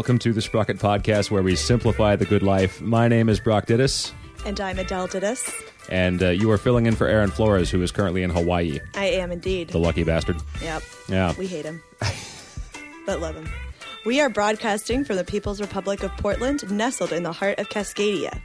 welcome to the Sprocket Podcast, where we simplify the good life. My name is Brock Dittus. And I'm Adele Dittus. And you are filling in for Aaron Flores, who is currently in Hawaii. I am indeed. The lucky bastard. Yep. Yeah. We hate him. But love him. We are broadcasting from the People's Republic of Portland, nestled in the heart of Cascadia.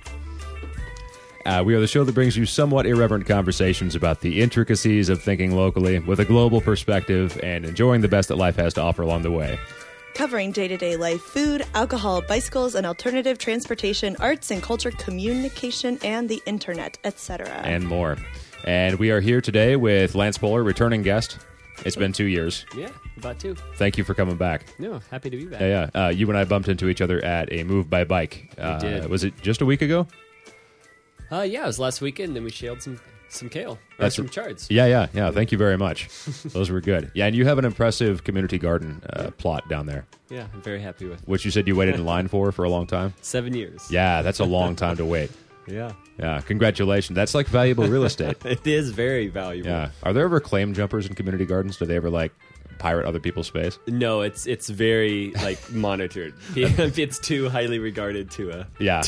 We are the show that brings you somewhat irreverent conversations about the intricacies of thinking locally with a global perspective and enjoying the best that life has to offer along the way. Covering day-to-day life, food, alcohol, bicycles, and alternative transportation, arts and culture, communication, and the internet, etc. And more. And we are here today with Lance Poehler, returning guest. It's been 2 years. Yeah, about 2. Thank you for coming back. No, happy to be back. Yeah. You and I bumped into each other at a Move by Bike. We did. Was it just a week ago? Yeah, it was last weekend, and we shelled some kale. Or some chards. Yeah. Thank you very much. Those were good. Yeah, and you have an impressive community garden plot down there. Yeah, I'm very happy with it. Which you said you waited in line for a long time? 7 years. Yeah, that's a long time to wait. Yeah. Yeah, congratulations. That's like valuable real estate. It is very valuable. Yeah. Are there ever claim jumpers in community gardens? Do they ever, pirate other people's space? No, it's very, monitored. It's too highly regarded to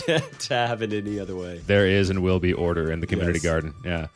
have it any other way. There is and will be order in the community garden. Yeah.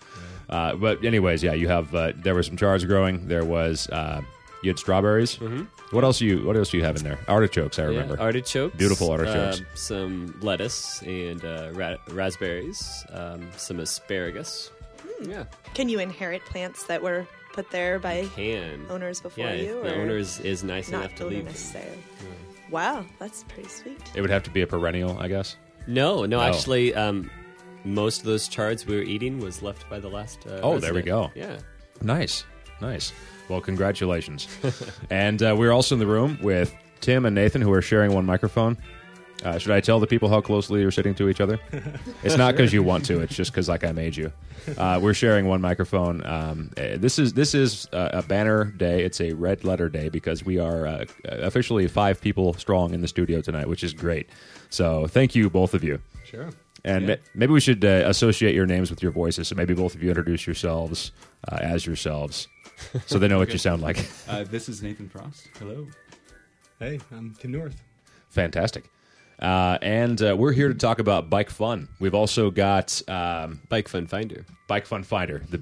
But anyways, you have, there were some chards growing. There was, you had strawberries. Mm-hmm. What else do you have in there? Artichokes, I remember. Yeah, artichokes. Beautiful artichokes. Some lettuce and raspberries. Some asparagus. Yeah. Can you inherit plants that were put there by can. owners before yeah, you? If the owner is nice enough to leave. Necessarily. Wow, that's pretty sweet. It would have to be a perennial, I guess. No, actually, most of those chards we were eating was left by the last resident. There we go. Yeah. Nice. Well, congratulations. And we're also in the room with Tim and Nathan, who are sharing one microphone. Should I tell the people how closely you're sitting to each other? It's not because you want to. It's just because I made you. We're sharing one microphone. This is a banner day. It's a red letter day because we are officially 5 people strong in the studio tonight, which is great. So thank you, both of you. Sure. And maybe we should associate your names with your voices. So maybe both of you introduce yourselves as yourselves, so they know what you sound like. This is Nathan Frost. Hello. Hey, I'm Tim North. Fantastic. And we're here to talk about bike fun. We've also got Bike Fun Finder. Bike Fun Finder, the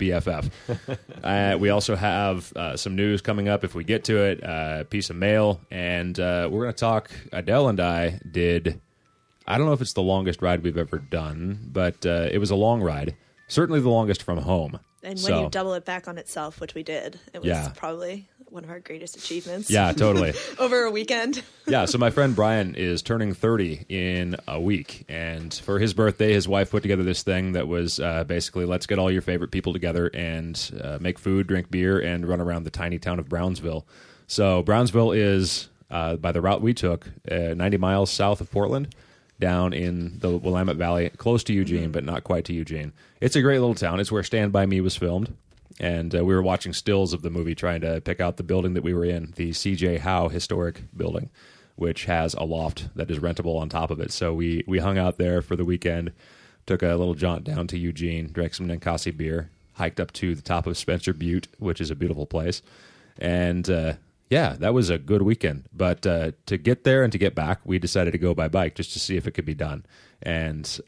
BFF. We also have some news coming up if we get to it, a piece of mail, and we're going to talk. Adele and I did, I don't know if it's the longest ride we've ever done, but it was a long ride. Certainly the longest from home. And when you double it back on itself, which we did, it was probably one of our greatest achievements. Yeah, totally. Over a weekend. Yeah, so my friend Brian is turning 30 in a week, and for his birthday, his wife put together this thing that was basically, let's get all your favorite people together and make food, drink beer, and run around the tiny town of Brownsville. So Brownsville is, by the route we took, 90 miles south of Portland, down in the Willamette Valley, close to Eugene, but not quite to Eugene. It's a great little town. It's where Stand By Me was filmed. And we were watching stills of the movie trying to pick out the building that we were in, the C.J. Howe Historic Building, which has a loft that is rentable on top of it. So we hung out there for the weekend, took a little jaunt down to Eugene, drank some Ninkasi beer, hiked up to the top of Spencer Butte, which is a beautiful place. And that was a good weekend. But to get there and to get back, we decided to go by bike just to see if it could be done. And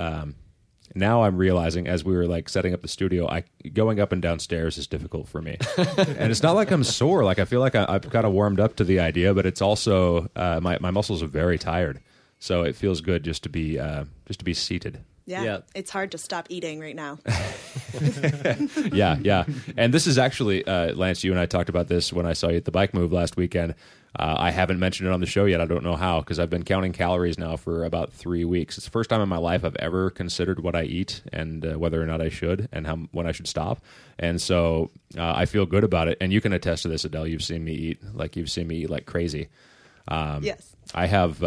now I'm realizing, as we were setting up the studio, going up and down stairs is difficult for me. And it's not like I'm sore. I feel like I've kind of warmed up to the idea, but it's also my muscles are very tired. So it feels good just to be seated. Yeah, it's hard to stop eating right now. Yeah. And this is actually, Lance, you and I talked about this when I saw you at the Bike Move last weekend. I haven't mentioned it on the show yet. I don't know how, because I've been counting calories now for about 3 weeks. It's the first time in my life I've ever considered what I eat and whether or not I should and when I should stop. And so I feel good about it. And you can attest to this, Adele. You've seen me eat like crazy. Yes. I have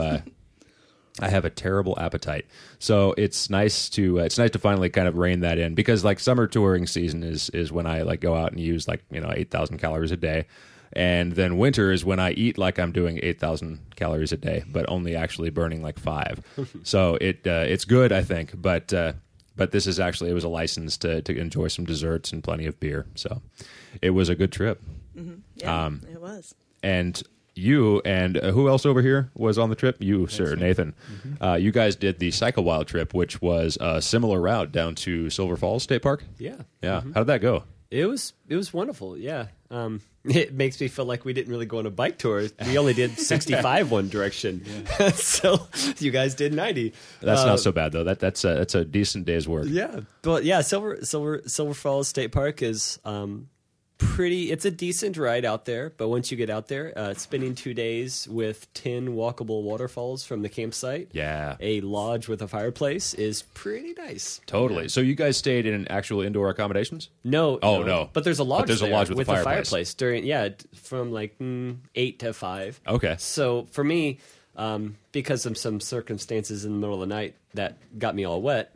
a terrible appetite, so it's nice to finally kind of rein that in, because summer touring season is when I go out and use 8,000 calories a day, and then winter is when I eat like I'm doing 8,000 calories a day, but only actually burning 5. So it's good, I think, but this is actually, it was a license to enjoy some desserts and plenty of beer, so it was a good trip. Mm-hmm. Yeah, it was. And you and who else over here was on the trip? You, sir, Nathan. You guys did the Cycle Wild trip, which was a similar route down to Silver Falls State Park. Yeah. Yeah. How did that go? It was wonderful. Yeah. It makes me feel like we didn't really go on a bike tour. We only did 65 one direction. So you guys did 90. That's not so bad though. That's a decent day's work. Yeah. But yeah, Silver Falls State Park is it's a decent ride out there, but once you get out there, spending 2 days with 10 walkable waterfalls from the campsite, a lodge with a fireplace is pretty nice. Totally. So you guys stayed in actual indoor accommodations? No. No. But there's a lodge. But there's a lodge with a fireplace during from like 8 to 5. Okay. So for me, because of some circumstances in the middle of the night that got me all wet.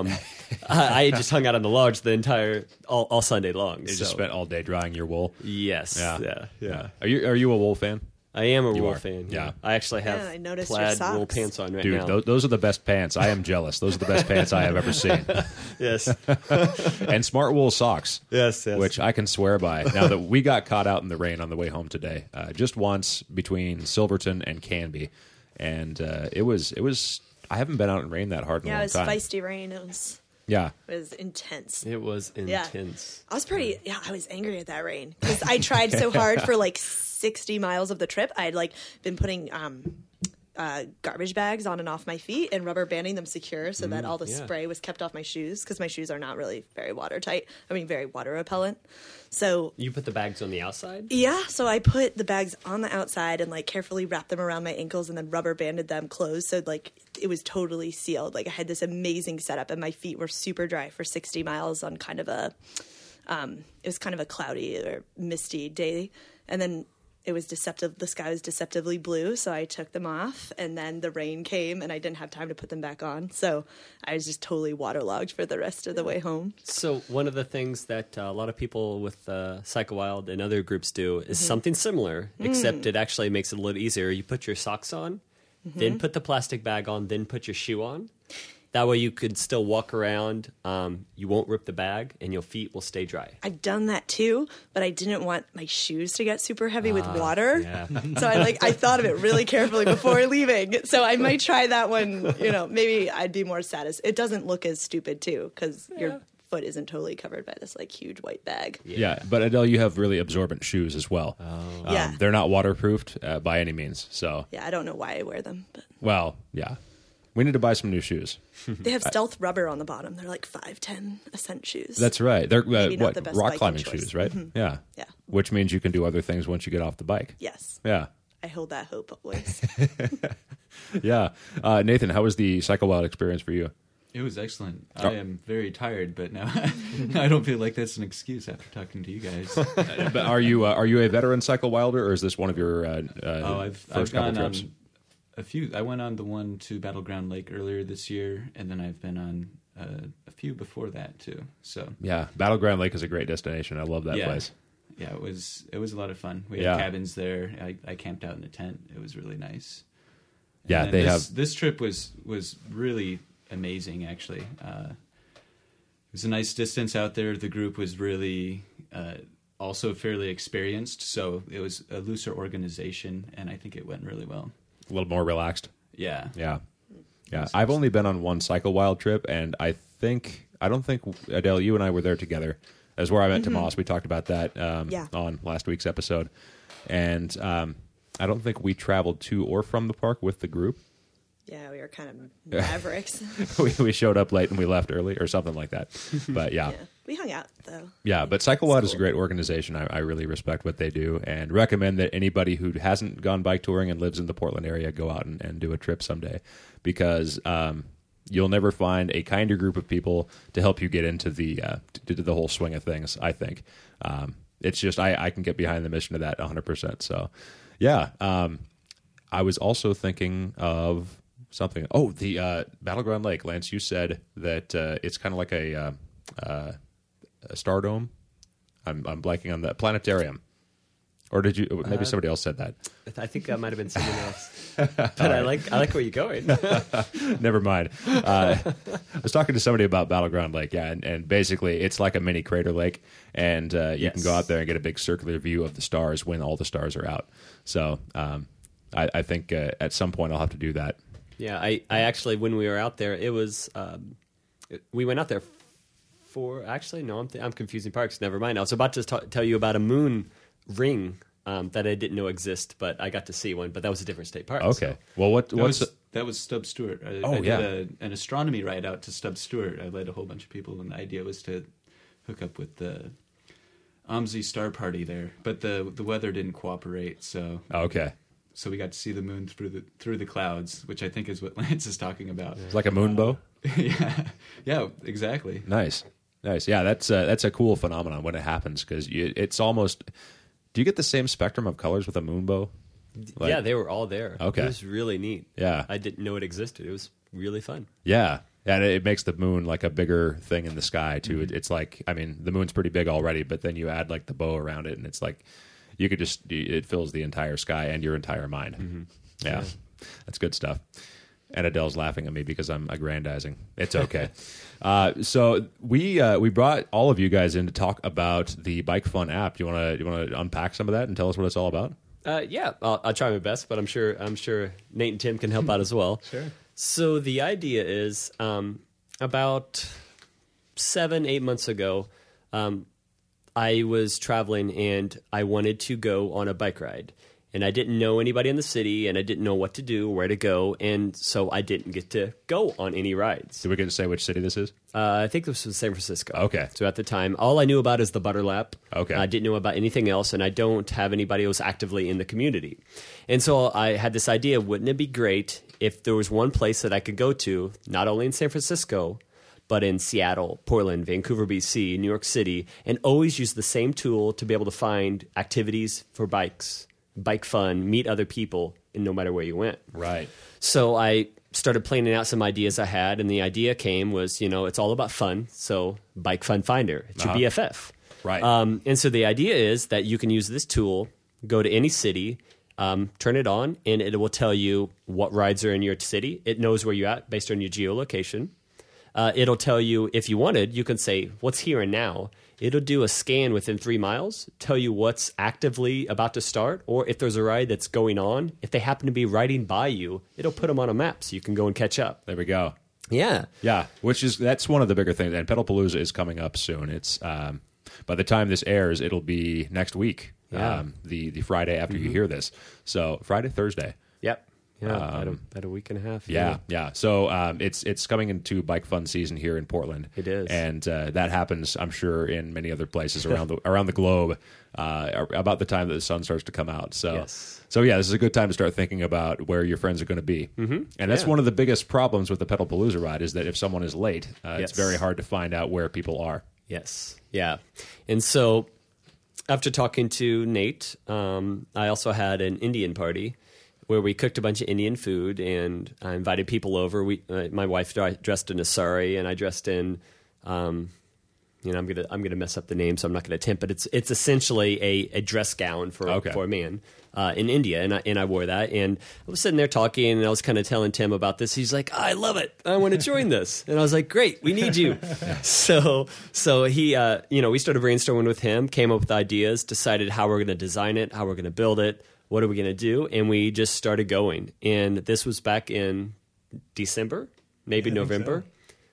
I just hung out on the lodge all Sunday long. You just spent all day drying your wool. Yes. Yeah. Are you a wool fan? I am a wool fan. Yeah. I actually have I noticed plaid your wool socks. pants on right Dude, now. those are the best pants. I am jealous. Those are the best pants I have ever seen. Yes. And smart wool socks. Yes. Which I can swear by. Now that we got caught out in the rain on the way home today, just once between Silverton and Canby, and it was. I haven't been out in rain that hard in a long time. Yeah, it was feisty rain. It was intense. It was intense. I was angry at that rain because I tried so hard for like 60 miles of the trip. I had been putting garbage bags on and off my feet and rubber banding them secure so that all the spray was kept off my shoes because my shoes are not really very watertight. Very water repellent. So you put the bags on the outside? Yeah, so I put the bags on the outside and carefully wrapped them around my ankles and then rubber banded them closed so it was totally sealed. I had this amazing setup and my feet were super dry for 60 miles on kind of a cloudy or misty day. And then it was deceptive. The sky was deceptively blue, so I took them off, and then the rain came, and I didn't have time to put them back on. So I was just totally waterlogged for the rest of the way home. So one of the things that a lot of people with Cycle Wild and other groups do is something similar, except it actually makes it a little easier. You put your socks on, then put the plastic bag on, then put your shoe on. That way you could still walk around. You won't rip the bag, and your feet will stay dry. I've done that too, but I didn't want my shoes to get super heavy with water. Yeah. So I thought of it really carefully before leaving. So I might try that one. Maybe I'd be more satisfied. It doesn't look as stupid too because your foot isn't totally covered by this huge white bag. Yeah, but Adele, you have really absorbent shoes as well. Yeah. They're not waterproofed by any means. So yeah, I don't know why I wear them, but yeah. We need to buy some new shoes. They have stealth rubber on the bottom. They're like $5-10 a cent shoes. That's right. They're not the best rock biking climbing choice. shoes, right? Yeah. Which means you can do other things once you get off the bike. Yes. Yeah. I hold that hope always. Yeah. Nathan, how was the Cycle Wild experience for you? It was excellent. I am very tired, but now I don't feel like that's an excuse after talking to you guys. But are you a veteran Cycle Wilder, or is this one of your I've first couple gone trips? on a few. I went on the one to Battleground Lake earlier this year, and then I've been on a few before that too. So yeah, Battleground Lake is a great destination. I love that place. Yeah, it was a lot of fun. We had cabins there. I camped out in a tent. It was really nice. Yeah, and this trip was really amazing. Actually, it was a nice distance out there. The group was really also fairly experienced, so it was a looser organization, and I think it went really well. A little more relaxed. Yeah. I've only been on one Cycle Wild trip, and I don't think Adele, you and I were there together. That's where I met Tomas. We talked about that on last week's episode, and I don't think we traveled to or from the park with the group. Yeah, we were kind of mavericks. we showed up late and we left early, or something like that. But yeah. We hung out though. Yeah, but Cycle Wild is a great organization. I really respect what they do and recommend that anybody who hasn't gone bike touring and lives in the Portland area go out and do a trip someday, because you'll never find a kinder group of people to help you get into the whole swing of things, I think. It's just I can get behind the mission of that 100%. So, yeah. I was also thinking of something. Oh, the Battleground Lake. Lance, you said that it's kind of like a Stardome. I'm blanking on the planetarium. Or did you? Maybe somebody else said that. I think that might have been someone else. But I like where you're going. Never mind. I was talking to somebody about Battleground Lake, and basically it's like a mini crater lake, and you can go out there and get a big circular view of the stars when all the stars are out. So I think at some point I'll have to do that. Yeah, I actually, when we were out there, it was we went out there for, actually, no, I'm confusing parks. Never mind. I was about to tell you about a moon ring that I didn't know exist, but I got to see one. But that was a different state park. Okay. So. Well, that was Stubbs Stewart. I did an astronomy ride out to Stubbs Stewart. I led a whole bunch of people, and the idea was to hook up with the OMSI Star Party there, but the weather didn't cooperate. So okay. So we got to see the moon through the clouds, which I think is what Lance is talking about. It's like a moon bow. Yeah, exactly. Nice. Yeah, that's a cool phenomenon when it happens because it's almost. Do you get the same spectrum of colors with a moon bow? Yeah, they were all there. Okay, it was really neat. Yeah, I didn't know it existed. It was really fun. Yeah, and it makes the moon like a bigger thing in the sky too. Mm-hmm. It's like, I mean, the moon's pretty big already, but then you add like the bow around it, and it's like you could it fills the entire sky and your entire mind. Mm-hmm. Yeah, that's good stuff. And Adele's laughing at me because I'm aggrandizing. It's okay. So we brought all of you guys in to talk about the Bike Fun app. Do you want to unpack some of that and tell us what it's all about? Yeah, I'll try my best, but I'm sure Nate and Tim can help out as well. Sure. So the idea is about 7-8 months ago, I was traveling and I wanted to go on a bike ride. And I didn't know anybody in the city, and I didn't know what to do, where to go, and so I didn't get to go on any rides. Did we get to say which city this is? I think this was San Francisco. Okay. So at the time, all I knew about is the Butter Lap. Okay. I didn't know about anything else, and I don't have anybody who was actively in the community. And so I had this idea, wouldn't it be great if there was one place that I could go to, not only in San Francisco, but in Seattle, Portland, Vancouver, BC, New York City, and always use the same tool to be able to find activities for bikes, bike fun, meet other people, and no matter where you went. Right. So I started planning out some ideas I had, and the idea was, it's all about fun, so Bike Fun Finder. It's your BFF. Right. And so the idea is that you can use this tool, go to any city, turn it on, and it will tell you what rides are in your city. It knows where you're at based on your geolocation. It'll tell you, if you wanted, you can say, what's here and now? It'll do a scan within 3 miles, tell you what's actively about to start, or if there's a ride that's going on, if they happen to be riding by you, it'll put them on a map so you can go and catch up. There we go. Yeah. Yeah, that's one of the bigger things. And Pedalpalooza is coming up soon. It's by the time this airs, it'll be next week, the Friday after you hear this. So Friday, Thursday. Yep. Yeah, about a week and a half. Yeah. So it's coming into Bike Fun season here in Portland. It is, and that happens, I'm sure, in many other places around the globe about the time that the sun starts to come out. So, yes. So yeah, this is a good time to start thinking about where your friends are going to be. Mm-hmm. And that's one of the biggest problems with the Pedalpalooza ride is that if someone is late, it's very hard to find out where people are. Yes. Yeah. And so after talking to Nate, I also had an Indian party where we cooked a bunch of Indian food, and I invited people over. My wife dressed in a sari, and I dressed in, I'm gonna mess up the name, so I'm not gonna attempt. But it's essentially a dress gown for a man in India, and I wore that. And I was sitting there talking, and I was kind of telling Tim about this. He's like, "I love it. I want to join this." And I was like, "Great, we need you." So he, we started brainstorming with him, came up with ideas, decided how we're gonna design it, how we're gonna build it. What are we going to do? And we just started going. And this was back in December, maybe November.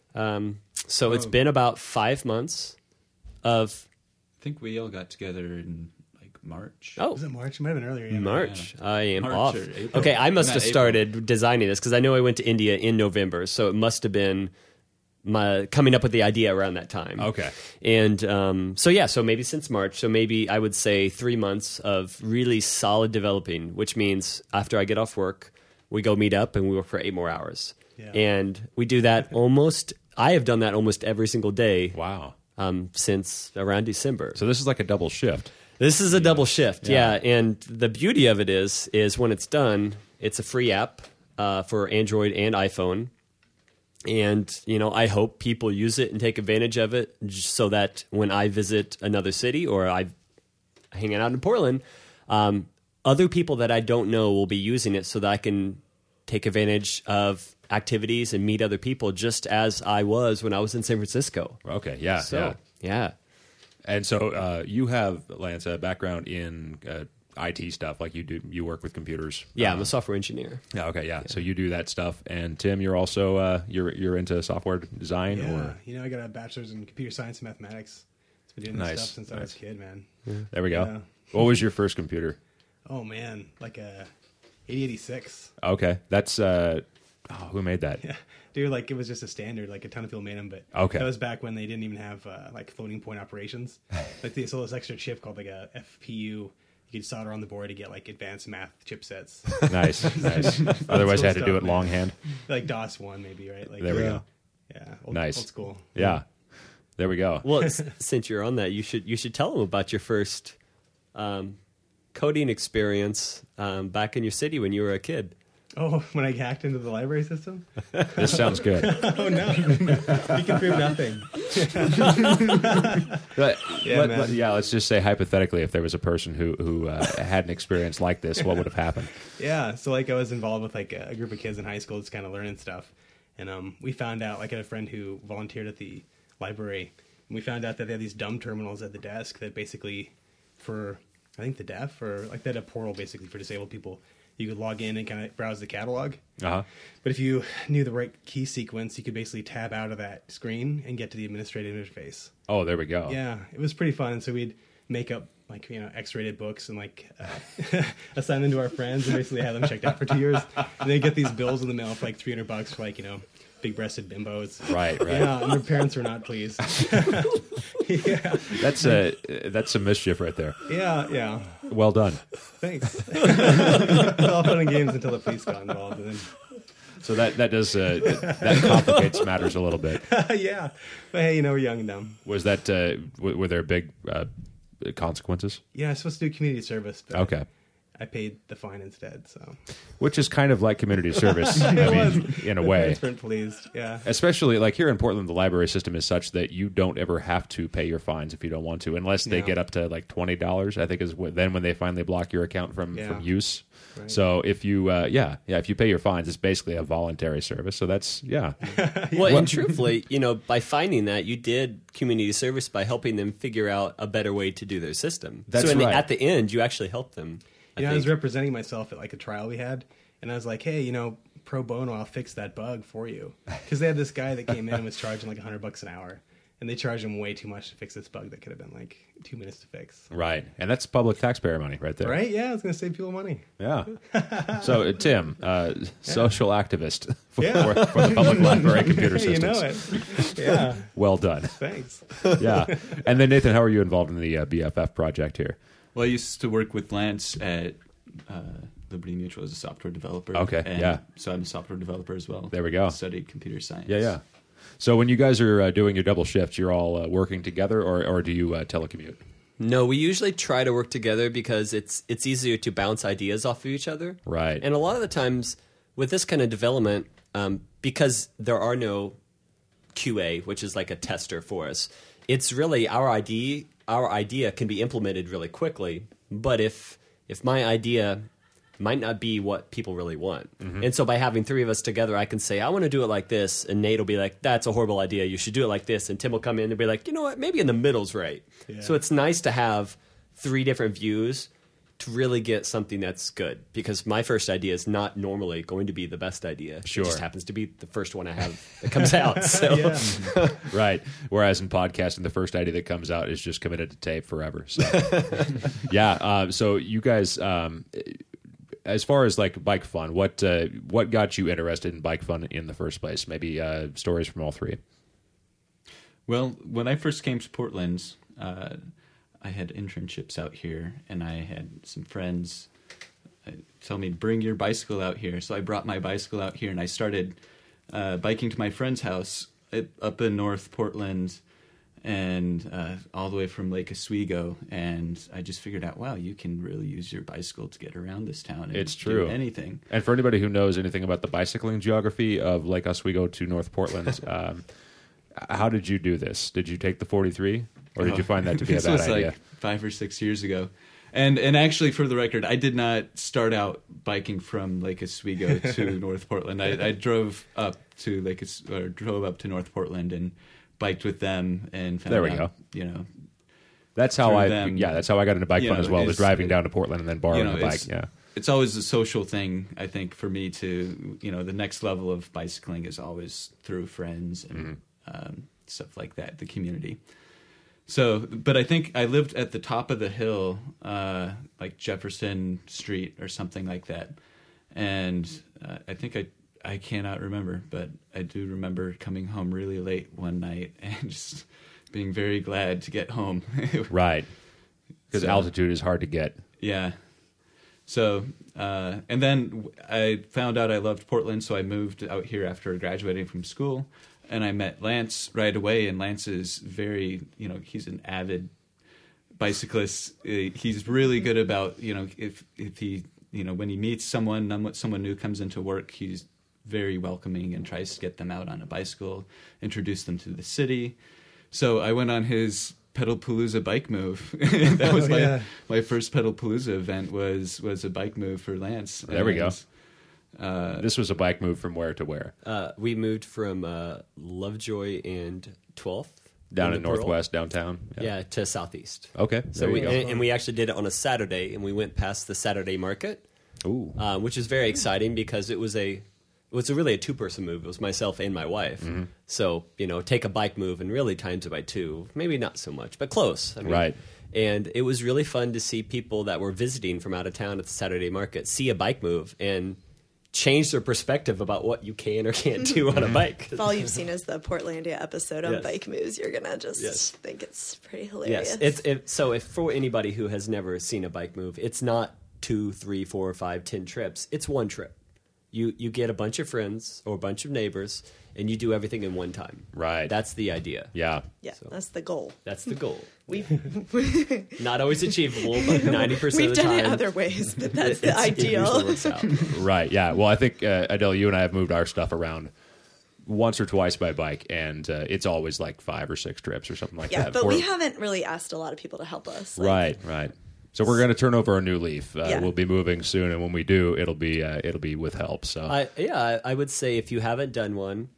So it's been about 5 months of... I think we all got together in March. Oh. Was it March? It might have been earlier. Yeah. March. Yeah. I am March off. or April. Okay, I must have April. started designing this because I know I went to India in November. So it must have been... coming up with the idea around that time. Okay. And so maybe since March, so maybe I would say 3 months of really solid developing, which means after I get off work, we go meet up and we work for 8 more hours. Yeah. And we do that I have done that almost every single day. Wow. Since around December. So this is like a double shift. This is a double shift, yeah. And the beauty of it is when it's done, it's a free app for Android and iPhone. And, I hope people use it and take advantage of it so that when I visit another city or I'm hanging out in Portland, Other people that I don't know will be using it so that I can take advantage of activities and meet other people, just as I was when I was in San Francisco. Okay, yeah, So, yeah. And so you have, Lance, a background in IT stuff, like you work with computers. Yeah, I'm a software engineer. Yeah, okay, yeah. So you do that stuff. And Tim, you're also you're into software design? Yeah, I got a bachelor's in computer science and mathematics. I've been doing this stuff since I was a kid, man. There we go. Yeah. What was your first computer? Oh, man, like a 8086. Okay, that's who made that? Yeah, dude, like it was just a standard. Like a ton of people made them, but Okay. that was back when they didn't even have like floating point operations. Like they sold this extra chip called like a FPU. You could solder on the board to get like advanced math chipsets. Nice. Otherwise, cool I had to do stuff, it man. longhand. Like DOS 1 maybe, right? Like There we go. Yeah, Nice. Old school. Yeah, there we go. Well, since you're on that, you should tell them about your first coding experience back in your city when you were a kid. Oh, when I hacked into the library system? This sounds good. Oh no, you can prove nothing. But, Yeah, man. let's just say hypothetically, if there was a person who had an experience like this, what would have happened? Yeah, so like I was involved with like a group of kids in high school, just kind of learning stuff, and we found out, like I had a friend who volunteered at the library, and we found out that they had these dumb terminals at the desk that basically, for I think the deaf, or like they had a portal basically for disabled people. You could log in and kind of browse the catalog. Uh-huh. But if you knew the right key sequence, you could basically tab out of that screen and get to the administrative interface. Oh, there we go. Yeah, it was pretty fun. So we'd make up like X-rated books and like assign them to our friends and basically have them checked out for 2 years. And they get these bills in the mail for like $300 for like big-breasted bimbos. Right. Yeah, and their parents were not pleased. Yeah, That's some mischief right there. yeah. Well done. Thanks. It's all fun and games until the police got involved. And So that does that complicates matters a little bit. then, yeah. But hey, we're young and dumb. Was that were there big consequences? Yeah, I was supposed to do community service, but Okay. I paid the fine instead. So Which is kind of like community service, I mean, in a the way. parents weren't pleased. Yeah. Especially like here in Portland, the library system is such that you don't ever have to pay your fines if you don't want to, unless they No. get up to like $20. I think is then when they finally block your account from use. Right. So if you if you pay your fines, it's basically a voluntary service. So that's Well, and truthfully, by finding that, you did community service by helping them figure out a better way to do their system. That's so right. At the end, you actually helped them. I was representing myself at like a trial we had, and I was like, hey, pro bono, I'll fix that bug for you. Because they had this guy that came in and was charging like $100 an hour, and they charged him way too much to fix this bug that could have been like 2 minutes to fix. right, and that's public taxpayer money right there. Right? Yeah, it's going to save people money. Yeah. So Tim, social activist for, Yeah. for the public library computer Hey, you systems. know it. Yeah, Well done. thanks. Yeah. And then Nathan, how are you involved in the BFF project here? Well, I used to work with Lance at Liberty Mutual as a software developer. Okay, and yeah. So I'm a software developer as well. There we go. Studied computer science. Yeah. So when you guys are doing your double shifts, you're all working together, or do you telecommute? No, we usually try to work together because it's easier to bounce ideas off of each other. Right. And a lot of the times with this kind of development, because there are no QA, which is like a tester for us, it's really our idea can be implemented really quickly. But if my idea might not be what people really want. Mm-hmm. And so by having three of us together, I can say, I want to do it like this. And Nate will be like, that's a horrible idea. You should do it like this. And Tim will come in and be like, you know what? Maybe in the middle's right. Yeah. So it's nice to have three different views to really get something that's good. Because my first idea is not normally going to be the best idea. Sure. It just happens to be the first one I have that comes out. So Yeah. Right. Whereas in podcasting, the first idea that comes out is just committed to tape forever. So, yeah. So you guys, as far as like bike fun, what got you interested in bike fun in the first place? Maybe stories from all three. Well, when I first came to Portland, I had internships out here, and I had some friends tell me, bring your bicycle out here. So I brought my bicycle out here, and I started biking to my friend's house up in North Portland, and all the way from Lake Oswego. And I just figured out, wow, you can really use your bicycle to get around this town. And It's true. do anything. And for anybody who knows anything about the bicycling geography of Lake Oswego to North Portland, how did you do this? Did you take the 43, or did you find that to be a This bad was idea? like 5 or 6 years ago. And actually, for the record, I did not start out biking from Lake Oswego to North Portland. I drove up to North Portland and biked with them and found There we out, go. That's how that's how I got into bike fun as well. Was driving down to Portland and then borrowing a bike. Yeah. It's always a social thing, I think, for me to, the next level of bicycling is always through friends and stuff like that, the community. So, but I think I lived at the top of the hill, like Jefferson Street or something like that. And I think I cannot remember, but I do remember coming home really late one night and just being very glad to get home. Right. Because altitude is hard to get. Yeah. So, and then I found out I loved Portland, so I moved out here after graduating from school, and I met Lance right away, and Lance is very, he's an avid bicyclist. He's really good about, if he, when he meets someone new comes into work, he's very welcoming and tries to get them out on a bicycle, introduce them to the city. So I went on his Pedalpalooza bike move. That was my first Pedalpalooza event was a bike move for Lance. There we go. This was a bike move from where to where? We moved from Lovejoy and 12th. Down in Northwest, downtown? Yeah, to Southeast. Okay, So we actually did it on a Saturday, and we went past the Saturday market, which is very exciting because it was really a two-person move. It was myself and my wife. Mm-hmm. So, take a bike move and really times it by two. Maybe not so much, but close. Right. And it was really fun to see people that were visiting from out of town at the Saturday market see a bike move and change their perspective about what you can or can't do on a bike. If all you've seen is the Portlandia episode on bike moves, you're going to just think it's pretty hilarious. Yes. So if for anybody who has never seen a bike move, it's not 2, 3, 4, 5, 10 trips. It's one trip. You get a bunch of friends or a bunch of neighbors, and you do everything in one time. Right. That's the idea. Yeah. Yeah, so that's the goal. That's the goal. We've not always achievable, but 90% of the time. We've done it other ways, but that's the ideal. It usually works out. Right, yeah. Well, I think, Adele, you and I have moved our stuff around once or twice by bike, and it's always like 5 or 6 trips or something like that. Yeah, but we haven't really asked a lot of people to help us. Right. So we're going to turn over a new leaf. We'll be moving soon, and when we do, it'll be with help. So I would say if you haven't done one,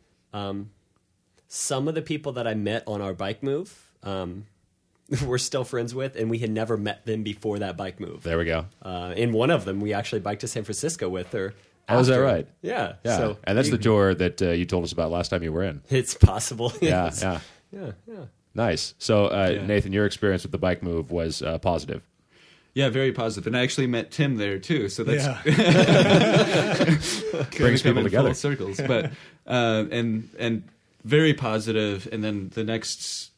some of the people that I met on our bike move, we're still friends with, and we had never met them before that bike move. There we go. And one of them we actually biked to San Francisco with her. Oh, is that right? Yeah. So, and that's the tour that you told us about last time you were in. It's possible. Yes. Yeah. Nice. So, Nathan, your experience with the bike move was positive. Yeah, very positive. And I actually met Tim there too, so that's brings people together. Full circles. But and very positive. And then the next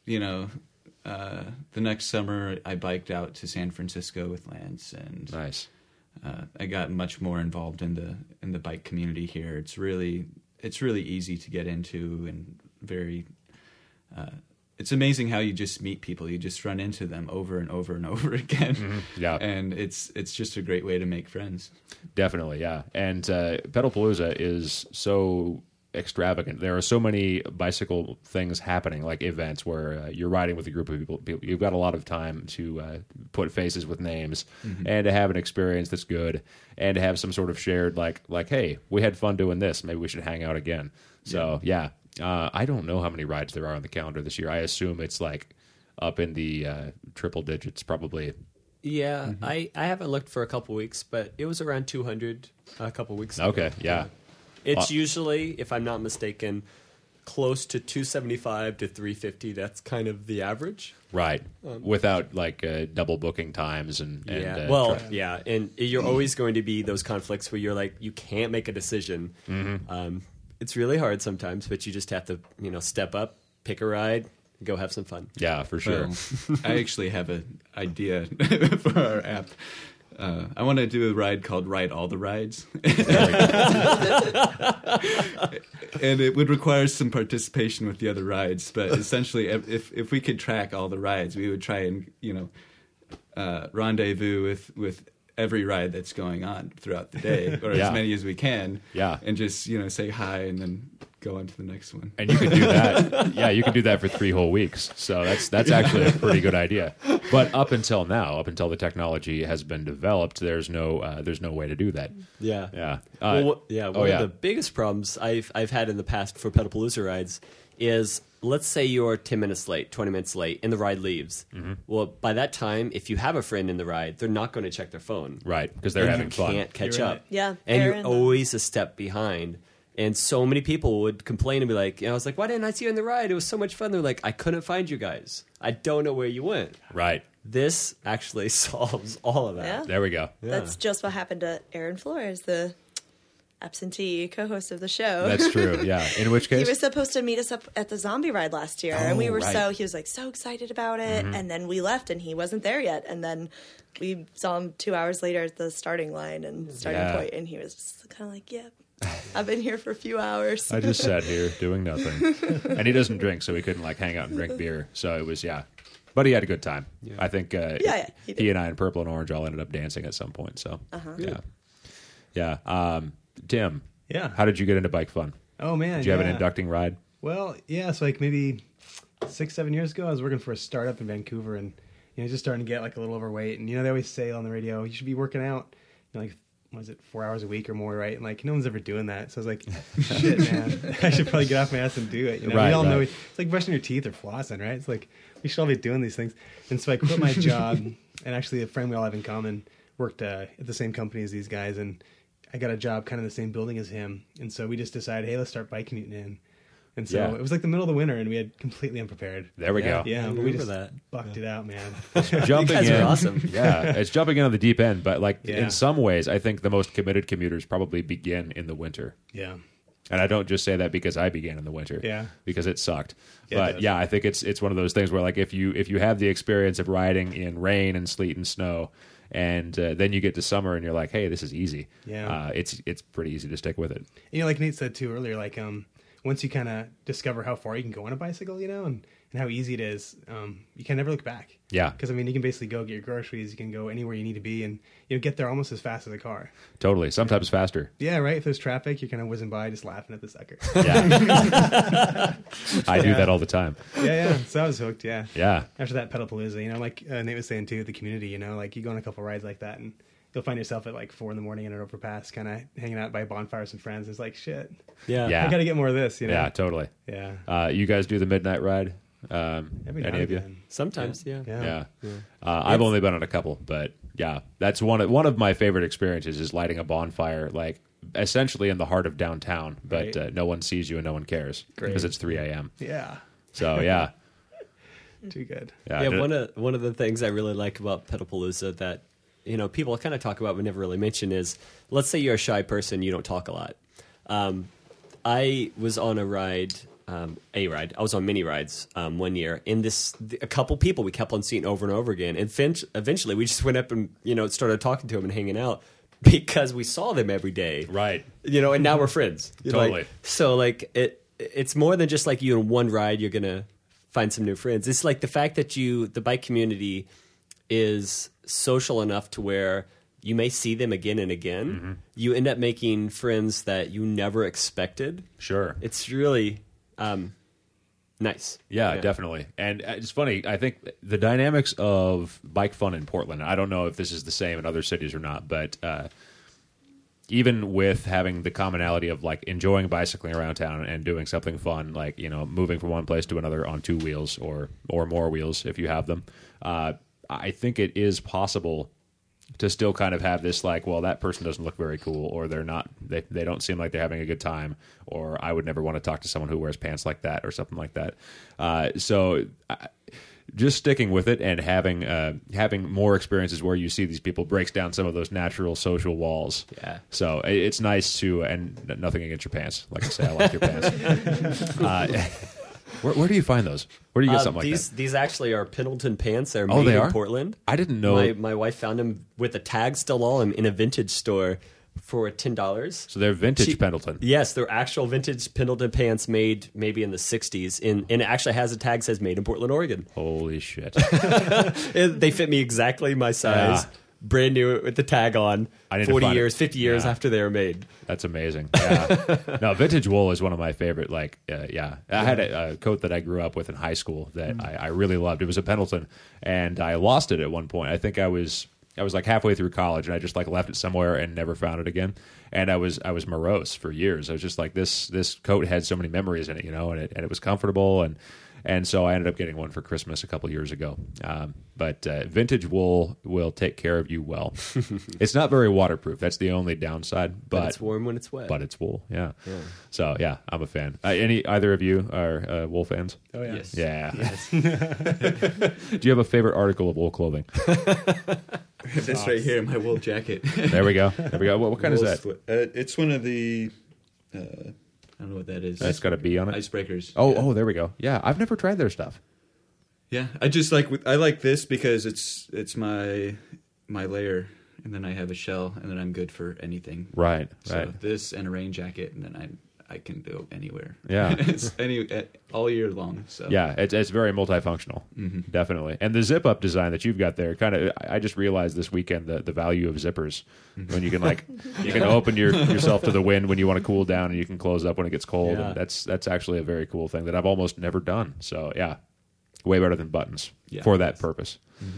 summer, I biked out to San Francisco with Lance, and nice. I got much more involved in the bike community here. It's really easy to get into, and very. It's amazing how you just meet people. You just run into them over and over and over again. Mm-hmm. Yeah, and it's just a great way to make friends. Definitely, yeah. And Pedalpalooza is so extravagant. There are so many bicycle things happening, like events where you're riding with a group of people. You've got a lot of time to put faces with names, and to have an experience that's good, and to have some sort of shared like, hey, we had fun doing this. Maybe we should hang out again. So yeah. I don't know how many rides there are on the calendar this year. I assume it's like up in the triple digits, probably. Yeah, I haven't looked for a couple weeks, but it was around 200 a couple weeks ago. Okay, yeah. It's usually, if I'm not mistaken, close to 275 to 350. That's kind of the average. Right, without like double booking times and and you're always going to be those conflicts where you're like, you can't make a decision. It's really hard sometimes, but you just have to, step up, pick a ride, and go have some fun. Yeah, for sure. Well, I actually have an idea for our app. I want to do a ride called Ride All the Rides. And it would require some participation with the other rides. But essentially, if we could track all the rides, we would try and, rendezvous with every ride that's going on throughout the day, or as many as we can. Yeah. And just, say hi and then go on to the next one. And you can do that. Yeah, you can do that for 3 whole weeks. So that's actually a pretty good idea. But up until now, up until the technology has been developed, there's no way to do that. Yeah. Yeah. One yeah. of the biggest problems I've had in the past for Pedalpalooza rides is, let's say you're 10 minutes late, 20 minutes late, and the ride leaves. Mm-hmm. Well, by that time, if you have a friend in the ride, they're not going to check their phone. Right, because they're And having you fun. can't catch You're up. right. Yeah, And Aaron, you're always a step behind. And so many people would complain and be like, I was like, why didn't I see you in the ride? It was so much fun. They're like, I couldn't find you guys. I don't know where you went. Right. This actually solves all of that. Yeah. There we go. That's just what happened to Aaron Flores, the absentee co-host of the show. That's true. Yeah. In which He case, was supposed to meet us up at the zombie ride last year, and we were right. he was like so excited about it, and then we left, and he wasn't there yet, and then we saw him 2 hours later at the starting line and starting point, and he was just kind of like, "Yep, I've been here for a few hours." I just sat here doing nothing. And he doesn't drink, so he couldn't like hang out and drink beer. So it was, But he had a good time. I think he did. he and I in Purple and Orange all ended up dancing at some point. So, yeah. Tim, Yeah. how did you get into bike fun? Oh man, Did you have an yeah. inducting ride? Well, yeah. So like maybe 6-7 years ago, I was working for a startup in Vancouver, and just starting to get like a little overweight. And they always say on the radio, you should be working out, like, what is it, 4 hours a week or more, right? And like, no one's ever doing that. So I was like, shit, man, I should probably get off my ass and do it. Right, we all know right. it's like brushing your teeth or flossing, right? It's like we should all be doing these things. And so I quit my job, and actually a friend we all have in common worked at the same company as these guys, and I got a job kind of in the same building as him. And so we just decided, hey, let's start bike commuting in. And so Yeah. it was like the middle of the winter, and we had completely unprepared. There we go. Yeah, I but we remember just that. bucked it out, man. Jumping guys are in. awesome. Yeah, it's jumping into the deep end. But like Yeah. in some ways, I think the most committed commuters probably begin in the winter. Yeah. And I don't just say that because I began in the winter. Yeah. Because it sucked. Yeah, it But does. yeah, I think it's one of those things where like if you have the experience of riding in rain and sleet and snow, and then you get to summer and you're like, hey, this is easy. Yeah. It's pretty easy to stick with it. Like Nate said too earlier, like once you kind of discover how far you can go on a bicycle, and how easy it is, you can never look back. Yeah. Because you can basically go get your groceries, you can go anywhere you need to be, and get there almost as fast as a car. Totally. Sometimes faster. Yeah, right. If there's traffic, you're kind of whizzing by, just laughing at the sucker. Yeah. I do that all the time. yeah. So I was hooked. Yeah. Yeah. After that Pedalpalooza, like Nate was saying too, the community, like you go on a couple rides like that, and you'll find yourself at like 4 a.m. in an overpass, kind of hanging out by a bonfire with some friends. It's like shit. Yeah. Yeah. I got to get more of this. Yeah, totally. Yeah. You guys do the midnight ride? Every now Any and of you? again. Sometimes, yeah. Yeah. Yeah. I've only been on a couple, but yeah, that's one of my favorite experiences is lighting a bonfire, like essentially in the heart of downtown, but Right. no one sees you and no one cares Great. because it's 3 a.m. Yeah. So yeah, Too good. Yeah, one of the things I really like about Pedalpalooza that people kind of talk about but never really mention is, let's say you're a shy person, you don't talk a lot. I was on a ride. I was on mini rides 1 year. And a couple people we kept on seeing over and over again. And eventually, we just went up and started talking to them and hanging out because we saw them every day. right. And now we're friends. Totally. So it's more than just like you in one ride. You're gonna find some new friends. It's like the fact that the bike community is social enough to where you may see them again and again. Mm-hmm. You end up making friends that you never expected. Sure. It's really nice. Yeah, definitely. And it's funny. I think the dynamics of bike fun in Portland, I don't know if this is the same in other cities or not, but even with having the commonality of like enjoying bicycling around town and doing something fun, like, moving from one place to another on 2 wheels or more wheels if you have them, I think it is possible to still kind of have this like, well, that person doesn't look very cool, or they don't seem like they're having a good time, or I would never want to talk to someone who wears pants like that or something like that. Just sticking with it and having more experiences where you see these people breaks down some of those natural social walls. Yeah. So it's nice to, and nothing against your pants. Like I say, I like your pants. Where do you find those? Where do you get something like that? These actually are Pendleton pants. They're Oh, made they in are? Portland. I didn't know. My wife found them with the tag still on them in a vintage store for $10. So they're vintage Pendleton. Yes, they're actual vintage Pendleton pants made maybe in the 60s. And it actually has a tag that says made in Portland, Oregon. Holy shit. They fit me exactly my size. Yeah. brand new with the tag on, I need to 40 find it. years, 50 years Yeah. after they were made. That's amazing. Yeah. No, vintage wool is one of my favorite. Like, yeah. I had a coat that I grew up with in high school that I really loved. It was a Pendleton, and I lost it at one point. I think I was like halfway through college, and I just like left it somewhere and never found it again. And I was morose for years. I was just like, this coat had so many memories in it, and it was comfortable, and so I ended up getting one for Christmas a couple years ago. But vintage wool will take care of you well. It's not very waterproof. That's the only downside. But it's warm when it's wet. But it's wool, yeah. So yeah, I'm a fan. Either of you are wool fans? Oh yeah. Yes. Yeah. Do you have a favorite article of wool clothing? This right here, my wool jacket. There we go. What kind is that? It's one of the. I don't know what that is. It's got a bee on it. Icebreakers. Oh, there we go. Yeah, I've never tried their stuff. Yeah, I like this because it's my layer, and then I have a shell, and then I'm good for anything. Right. So this and a rain jacket, and then I can go anywhere. Yeah. It's all year long. So Yeah, it's very multifunctional, definitely. And the zip up design that you've got there, kind of, I just realized this weekend the value of zippers when you can you can open yourself to the wind when you want to cool down, and you can close up when it gets cold. Yeah. And that's actually a very cool thing that I've almost never done. So yeah, way better than buttons for that purpose.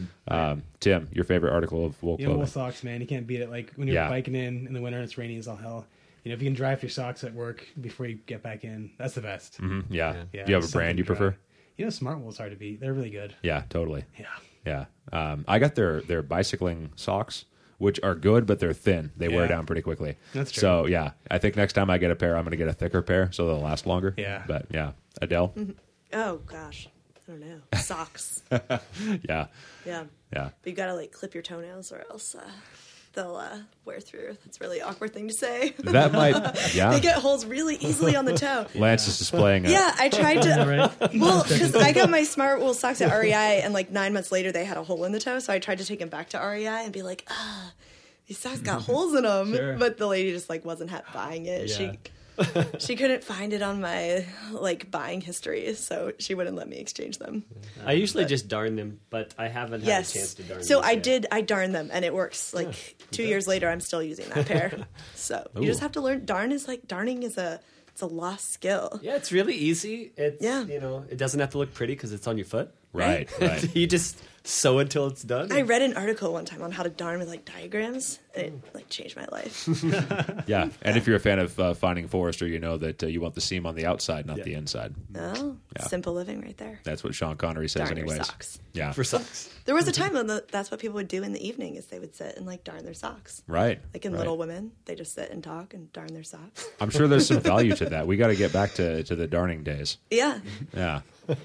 Tim, your favorite article of wool Yeah, clothing? wool socks, man. You can't beat it. Like when you're Yeah. biking in the winter and it's raining as all hell. If you can dry off your socks at work before you get back in, that's the best. Yeah. Yeah, Do you have a something brand you dry. prefer? Smart wool's hard to beat. They're really good. Yeah, totally. Yeah. Yeah. I got their bicycling socks, which are good, but they're thin. They wear Yeah. down pretty quickly. That's true. So, yeah, I think next time I get a pair, I'm going to get a thicker pair so they'll last longer. Yeah. But, yeah. Adele? Oh gosh, I don't know. Socks. Yeah. Yeah. Yeah. But you gotta clip your toenails, or else they'll wear through. That's a really awkward thing to say. That might, They yeah. get holes really easily on the toe. Lance is displaying Yeah, I tried to. Right? Well, because I got my smart wool socks at REI, and 9 months later they had a hole in the toe. So I tried to take them back to REI and be like, these socks got holes in them. Sure. But the lady just wasn't buying it. Yeah. She couldn't find it on my buying history, so she wouldn't let me exchange them. I usually just darn them, but I haven't had a chance Yes. to darn them. So yet. I darn them, and it works. 2 years later, I'm still using that pair. So you just have to learn. Darning is it's a lost skill. Yeah, it's really easy. It's Yeah. it doesn't have to look pretty because it's on your foot. Right, right. You just sew until it's done. I read an article one time on how to darn with diagrams, and it changed my life. Yeah. And if you're a fan of Finding Forrester, you know that you want the seam on the outside, not the inside. Oh, Yeah. simple living right there. That's what Sean Connery says Darn your anyways. socks. Yeah. for socks. There was a time when that's what people would do in the evening is they would sit and darn their socks. Right. Like in right. Little Women, they just sit and talk and darn their socks. I'm sure there's some value to that. We got to get back to the darning days. Yeah. Yeah.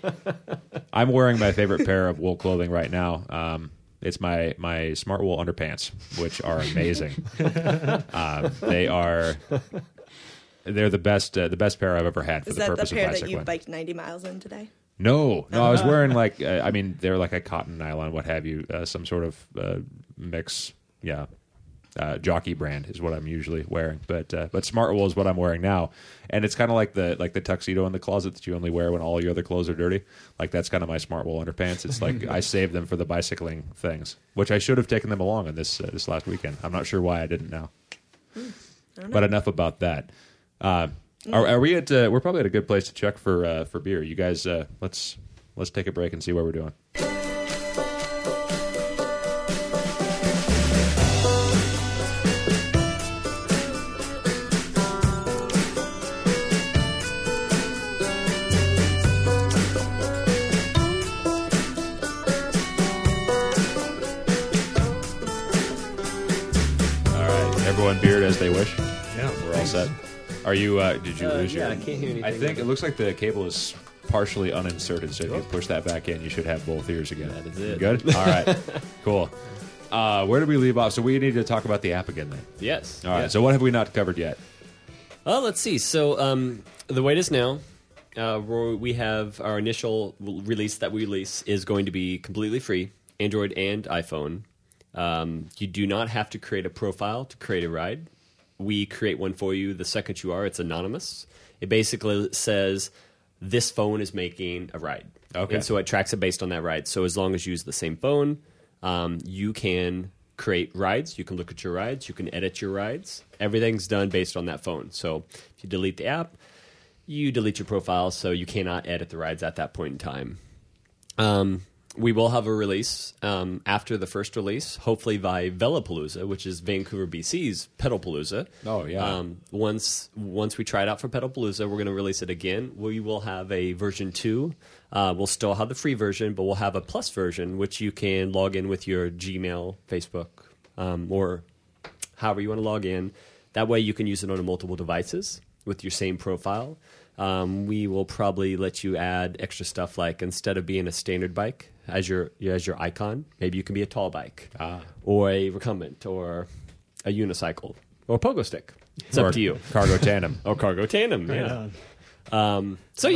I'm wearing my favorite pair of wool clothing right now. It's my smart wool underpants, which are amazing. They're the best pair I've ever had for Is the that the purpose of pair that bicycling. you biked 90 miles in today? No, I was wearing they're like a cotton nylon, what have you, some sort of mix. Yeah. Jockey brand is what I'm usually wearing, but smart wool is what I'm wearing now, and it's kind of like the tuxedo in the closet that you only wear when all your other clothes are dirty. That's kind of my smart wool underpants. It's like I saved them for the bicycling things, which I should have taken them along on this last weekend. I'm not sure why I didn't now. But enough about that. Are we at? We're probably at a good place to check for beer. You guys, let's take a break and see what we're doing. Everyone beard as they wish. Yeah. We're all set. Are you? Did you lose your? Yeah, I can't hear anything. I think it looks like the cable is partially uninserted. So if you push that back in, you should have both ears again. That is it. Good. All right. Cool. Where did we leave off? So we need to talk about the app again then. Yes. All right. Yeah. So what have we not covered yet? Let's see. So the way it is now, we have our initial release that we release is going to be completely free, Android and iPhone. You do not have to create a profile to create a ride. We create one for you the second you are. It's anonymous. It basically says this phone is making a ride. Okay. And so it tracks it based on that ride. So as long as you use the same phone, you can create rides. You can look at your rides. You can edit your rides. Everything's done based on that phone. So if you delete the app, you delete your profile, so you cannot edit the rides at that point in time. We will have a release after the first release, hopefully by Velopalooza, which is Vancouver, BC's Pedalpalooza. Oh, yeah. Once we try it out for Pedalpalooza, we're going to release it again. We will have a version 2. We'll still have the free version, but we'll have a plus version, which you can log in with your Gmail, Facebook, or however you want to log in. That way you can use it on multiple devices with your same profile. We will probably let you add extra stuff, like instead of being a standard bike as your icon, maybe you can be a tall bike, or a recumbent, or a unicycle, or a pogo stick. It's up to you. Cargo tandem. Or cargo tandem. Yeah. Right.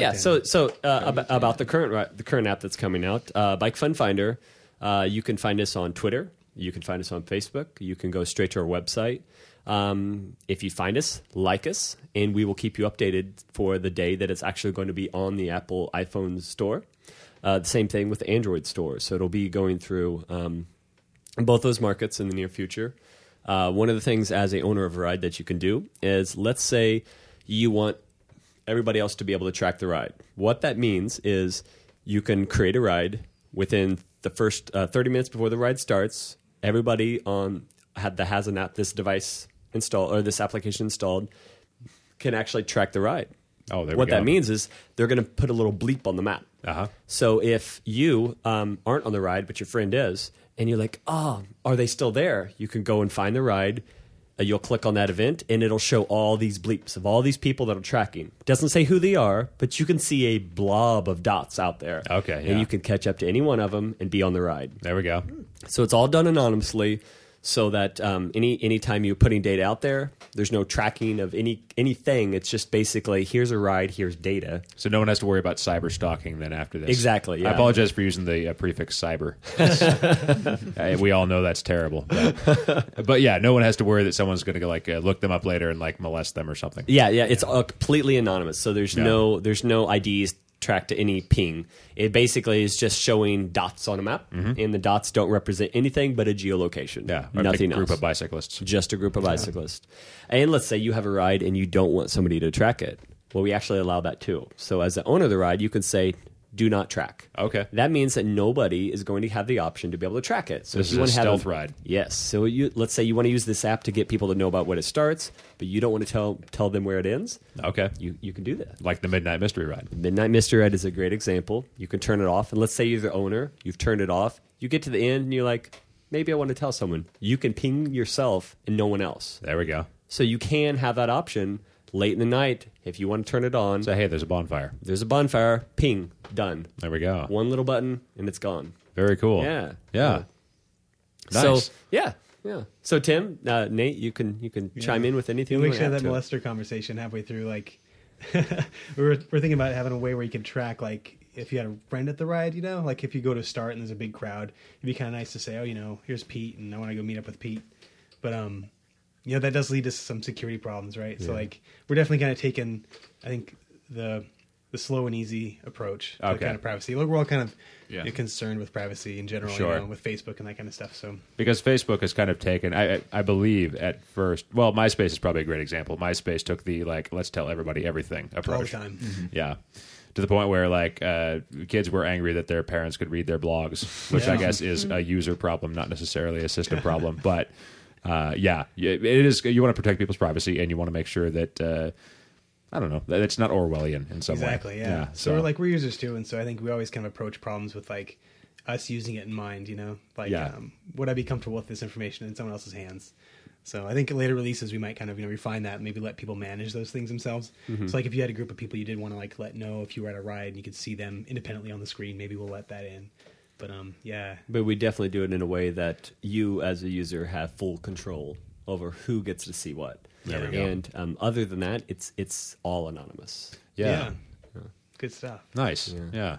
About the current app that's coming out, Bike Fun Finder. You can find us on Twitter. You can find us on Facebook. You can go straight to our website. If you find us, like us, and we will keep you updated for the day that it's actually going to be on the Apple iPhone store. The same thing with the Android store. So it'll be going through both those markets in the near future. One of the things as a owner of a ride that you can do is, let's say you want everybody else to be able to track the ride. What that means is you can create a ride within the first 30 minutes before the ride starts. Everybody that has this device installed or this application installed can actually track the ride. Oh, there we What go. that means is they're going to put a little bleep on the map. Uh-huh. So if you aren't on the ride, but your friend is, and you're like, are they still there? You can go and find the ride. You'll click on that event, and it'll show all these bleeps of all these people that are tracking. It doesn't say who they are, but you can see a blob of dots out there. Okay, yeah. And you can catch up to any one of them and be on the ride. There we go. So it's all done anonymously, so that any time you're putting data out there, there's no tracking of anything. It's just basically, here's a ride, here's data. So no one has to worry about cyber stalking then after this. Exactly, yeah. I apologize for using the prefix cyber. We all know that's terrible. But yeah, no one has to worry that someone's going to go look them up later and molest them or something. Yeah, it's all completely anonymous. So there's no IDs tracked to any ping. It basically is just showing dots on a map, and the dots don't represent anything but a geolocation. Yeah, or nothing a group else. of bicyclists. Just a group of bicyclists. And let's say you have a ride and you don't want somebody to track it. Well, we actually allow that too. So as the owner of the ride, you can say, do not track. Okay. That means that nobody is going to have the option to be able to track it. So This if is you a want to have stealth ride. Yes. So let's say you want to use this app to get people to know about when it starts, but you don't want to tell them where it ends. Okay. You can do that. Like the Midnight Mystery Ride. Midnight Mystery Ride is a great example. You can turn it off, and let's say you're the owner, you've turned it off. You get to the end, and you're like, maybe I want to tell someone. You can ping yourself and no one else. There we go. So you can have that option late in the night if you want to turn it on. So hey, there's a bonfire. There's a bonfire, ping, done. There we go. One little button, and it's gone. Very cool. Yeah. Yeah. Nice. So yeah. So Tim, Nate, you can chime in with anything. We you actually want had to that add to it. molester conversation halfway through. We're thinking about having a way where you could track, if you had a friend at the ride, if you go to start and there's a big crowd, it'd be kind of nice to say, here's Pete, and I want to go meet up with Pete. But that does lead to some security problems, right? Yeah. So we're definitely kind of taking, I think, the slow and easy approach to kind of privacy. We're all kind of concerned with privacy in general, Sure. With Facebook and that kind of stuff. So because Facebook has kind of taken, I believe at first, well, MySpace is probably a great example. MySpace took the let's tell everybody everything approach. all the time. Mm-hmm. Yeah. To the point where kids were angry that their parents could read their blogs, which I guess is a user problem, not necessarily a system problem. But it is. You want to protect people's privacy, and you want to make sure that I don't know, that it's not Orwellian in some way. Exactly. Yeah. So we're users too, and so I think we always kind of approach problems with us using it in mind. Would I be comfortable with this information in someone else's hands? So I think in later releases we might kind of refine that, and maybe let people manage those things themselves. Mm-hmm. So if you had a group of people you did want to let know if you were at a ride and you could see them independently on the screen, maybe we'll let that in. But But we definitely do it in a way that you as a user have full control over who gets to see what. There we go. And other than that, it's all anonymous. Yeah. Good stuff. Nice. Yeah.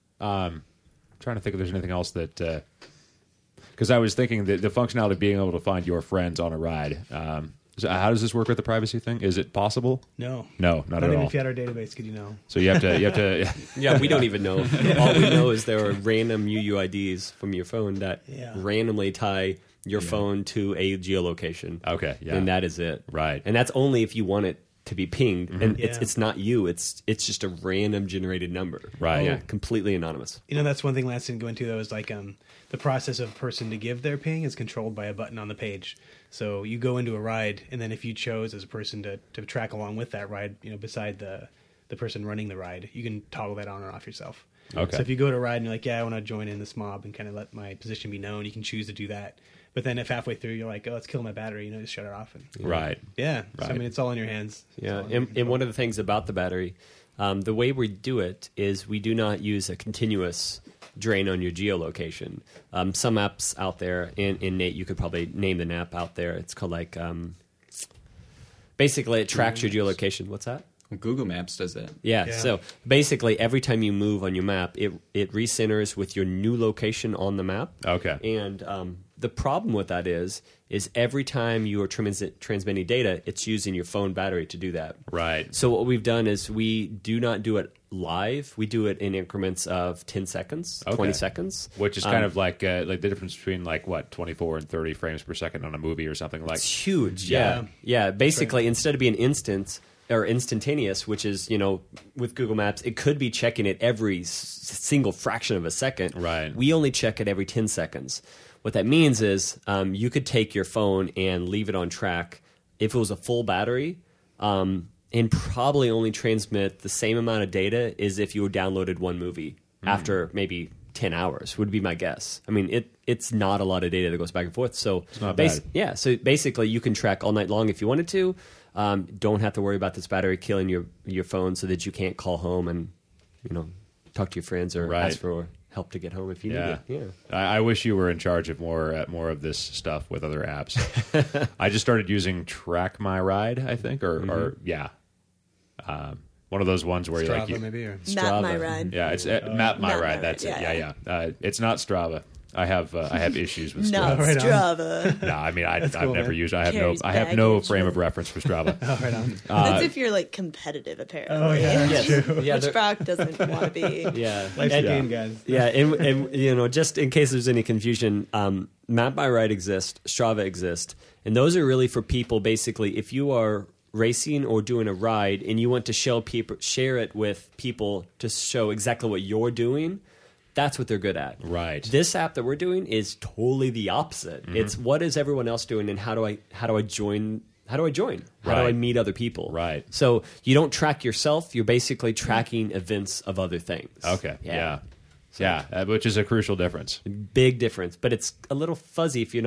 Trying to think if there's anything else that. Because I was thinking that the functionality of being able to find your friends on a ride. So how does this work with the privacy thing? Is it possible? No, not at even all. if you had our database, could you know? So you have to. Yeah, we don't even know. All we know is there are random UUIDs from your phone that randomly tie your phone to a geolocation. Okay, yeah. And that is it. Right. And that's only if you want it to be pinged. And Yeah. it's not you. It's just a random generated number. Right. Yeah. Completely anonymous. That's one thing Lance didn't go into, though, is like the process of a person to give their ping is controlled by a button on the page. So you go into a ride, and then if you chose as a person to track along with that ride, beside the person running the ride, you can toggle that on or off yourself. Okay. So if you go to a ride and you're like, yeah, I want to join in this mob and kind of let my position be known, you can choose to do that. But then if halfway through you're like, oh, it's killing my battery, just shut it off. And, Right. yeah. So, Right. it's all in your hands. It's Yeah, all in your and control. one of the things about the battery, the way we do it is we do not use a continuous drain on your geolocation. Some apps out there, and Nate, you could probably name the app out there. It's called basically it tracks your geolocation. What's that? Google Maps does that. Yeah, Yeah. so basically every time you move on your map, it recenters with your new location on the map. Okay. And the problem with that is every time you are transmitting data, it's using your phone battery to do that. Right. So what we've done is we do not do it live. We do it in increments of 10 seconds, Okay. 20 seconds. Which is kind of like the difference between 24 and 30 frames per second on a movie or something like. It's huge. Yeah. Yeah. Basically, instead of being instantaneous, which is, with Google Maps, it could be checking it every single fraction of a second. Right. We only check it every 10 seconds. What that means is you could take your phone and leave it on track if it was a full battery and probably only transmit the same amount of data as if you downloaded one movie after maybe 10 hours would be my guess. I mean, it's not a lot of data that goes back and forth. So It's not bad. Yeah, so basically you can track all night long if you wanted to. Don't have to worry about this battery killing your phone so that you can't call home and talk to your friends or Right. ask for help to get home if you Yeah. need it. Yeah. I wish you were in charge of more of this stuff with other apps. I just started using Track My Ride, I think, or yeah, one of those ones where Strava, you maybe, or Map My Strava. Ride. yeah, it's Map My Map My Ride. Ride, That's it. yeah. Yeah. It's not Strava. I have issues with Not Strava. Right on. Strava. No, I mean I've cool, never man. used. I have Carries no baggage frame of with- reference for Strava. oh, right on. That's if you're competitive, apparently. Oh, yeah, that's true. Yeah, Which there- Brock doesn't want to be. yeah. Life's a And- game, guys. Yeah, and just in case there's any confusion, Map My Ride exists, Strava exists, and those are really for people. Basically, if you are racing or doing a ride and you want to share it with people to show exactly what you're doing, that's what they're good at. Right. This app that we're doing is totally the opposite. It's what is everyone else doing, and how do I join? How do I Right. meet other people? Right. So you don't track yourself. You're basically tracking events of other things. Okay. Yeah. Which is a crucial difference. Big difference, but it's a little fuzzy if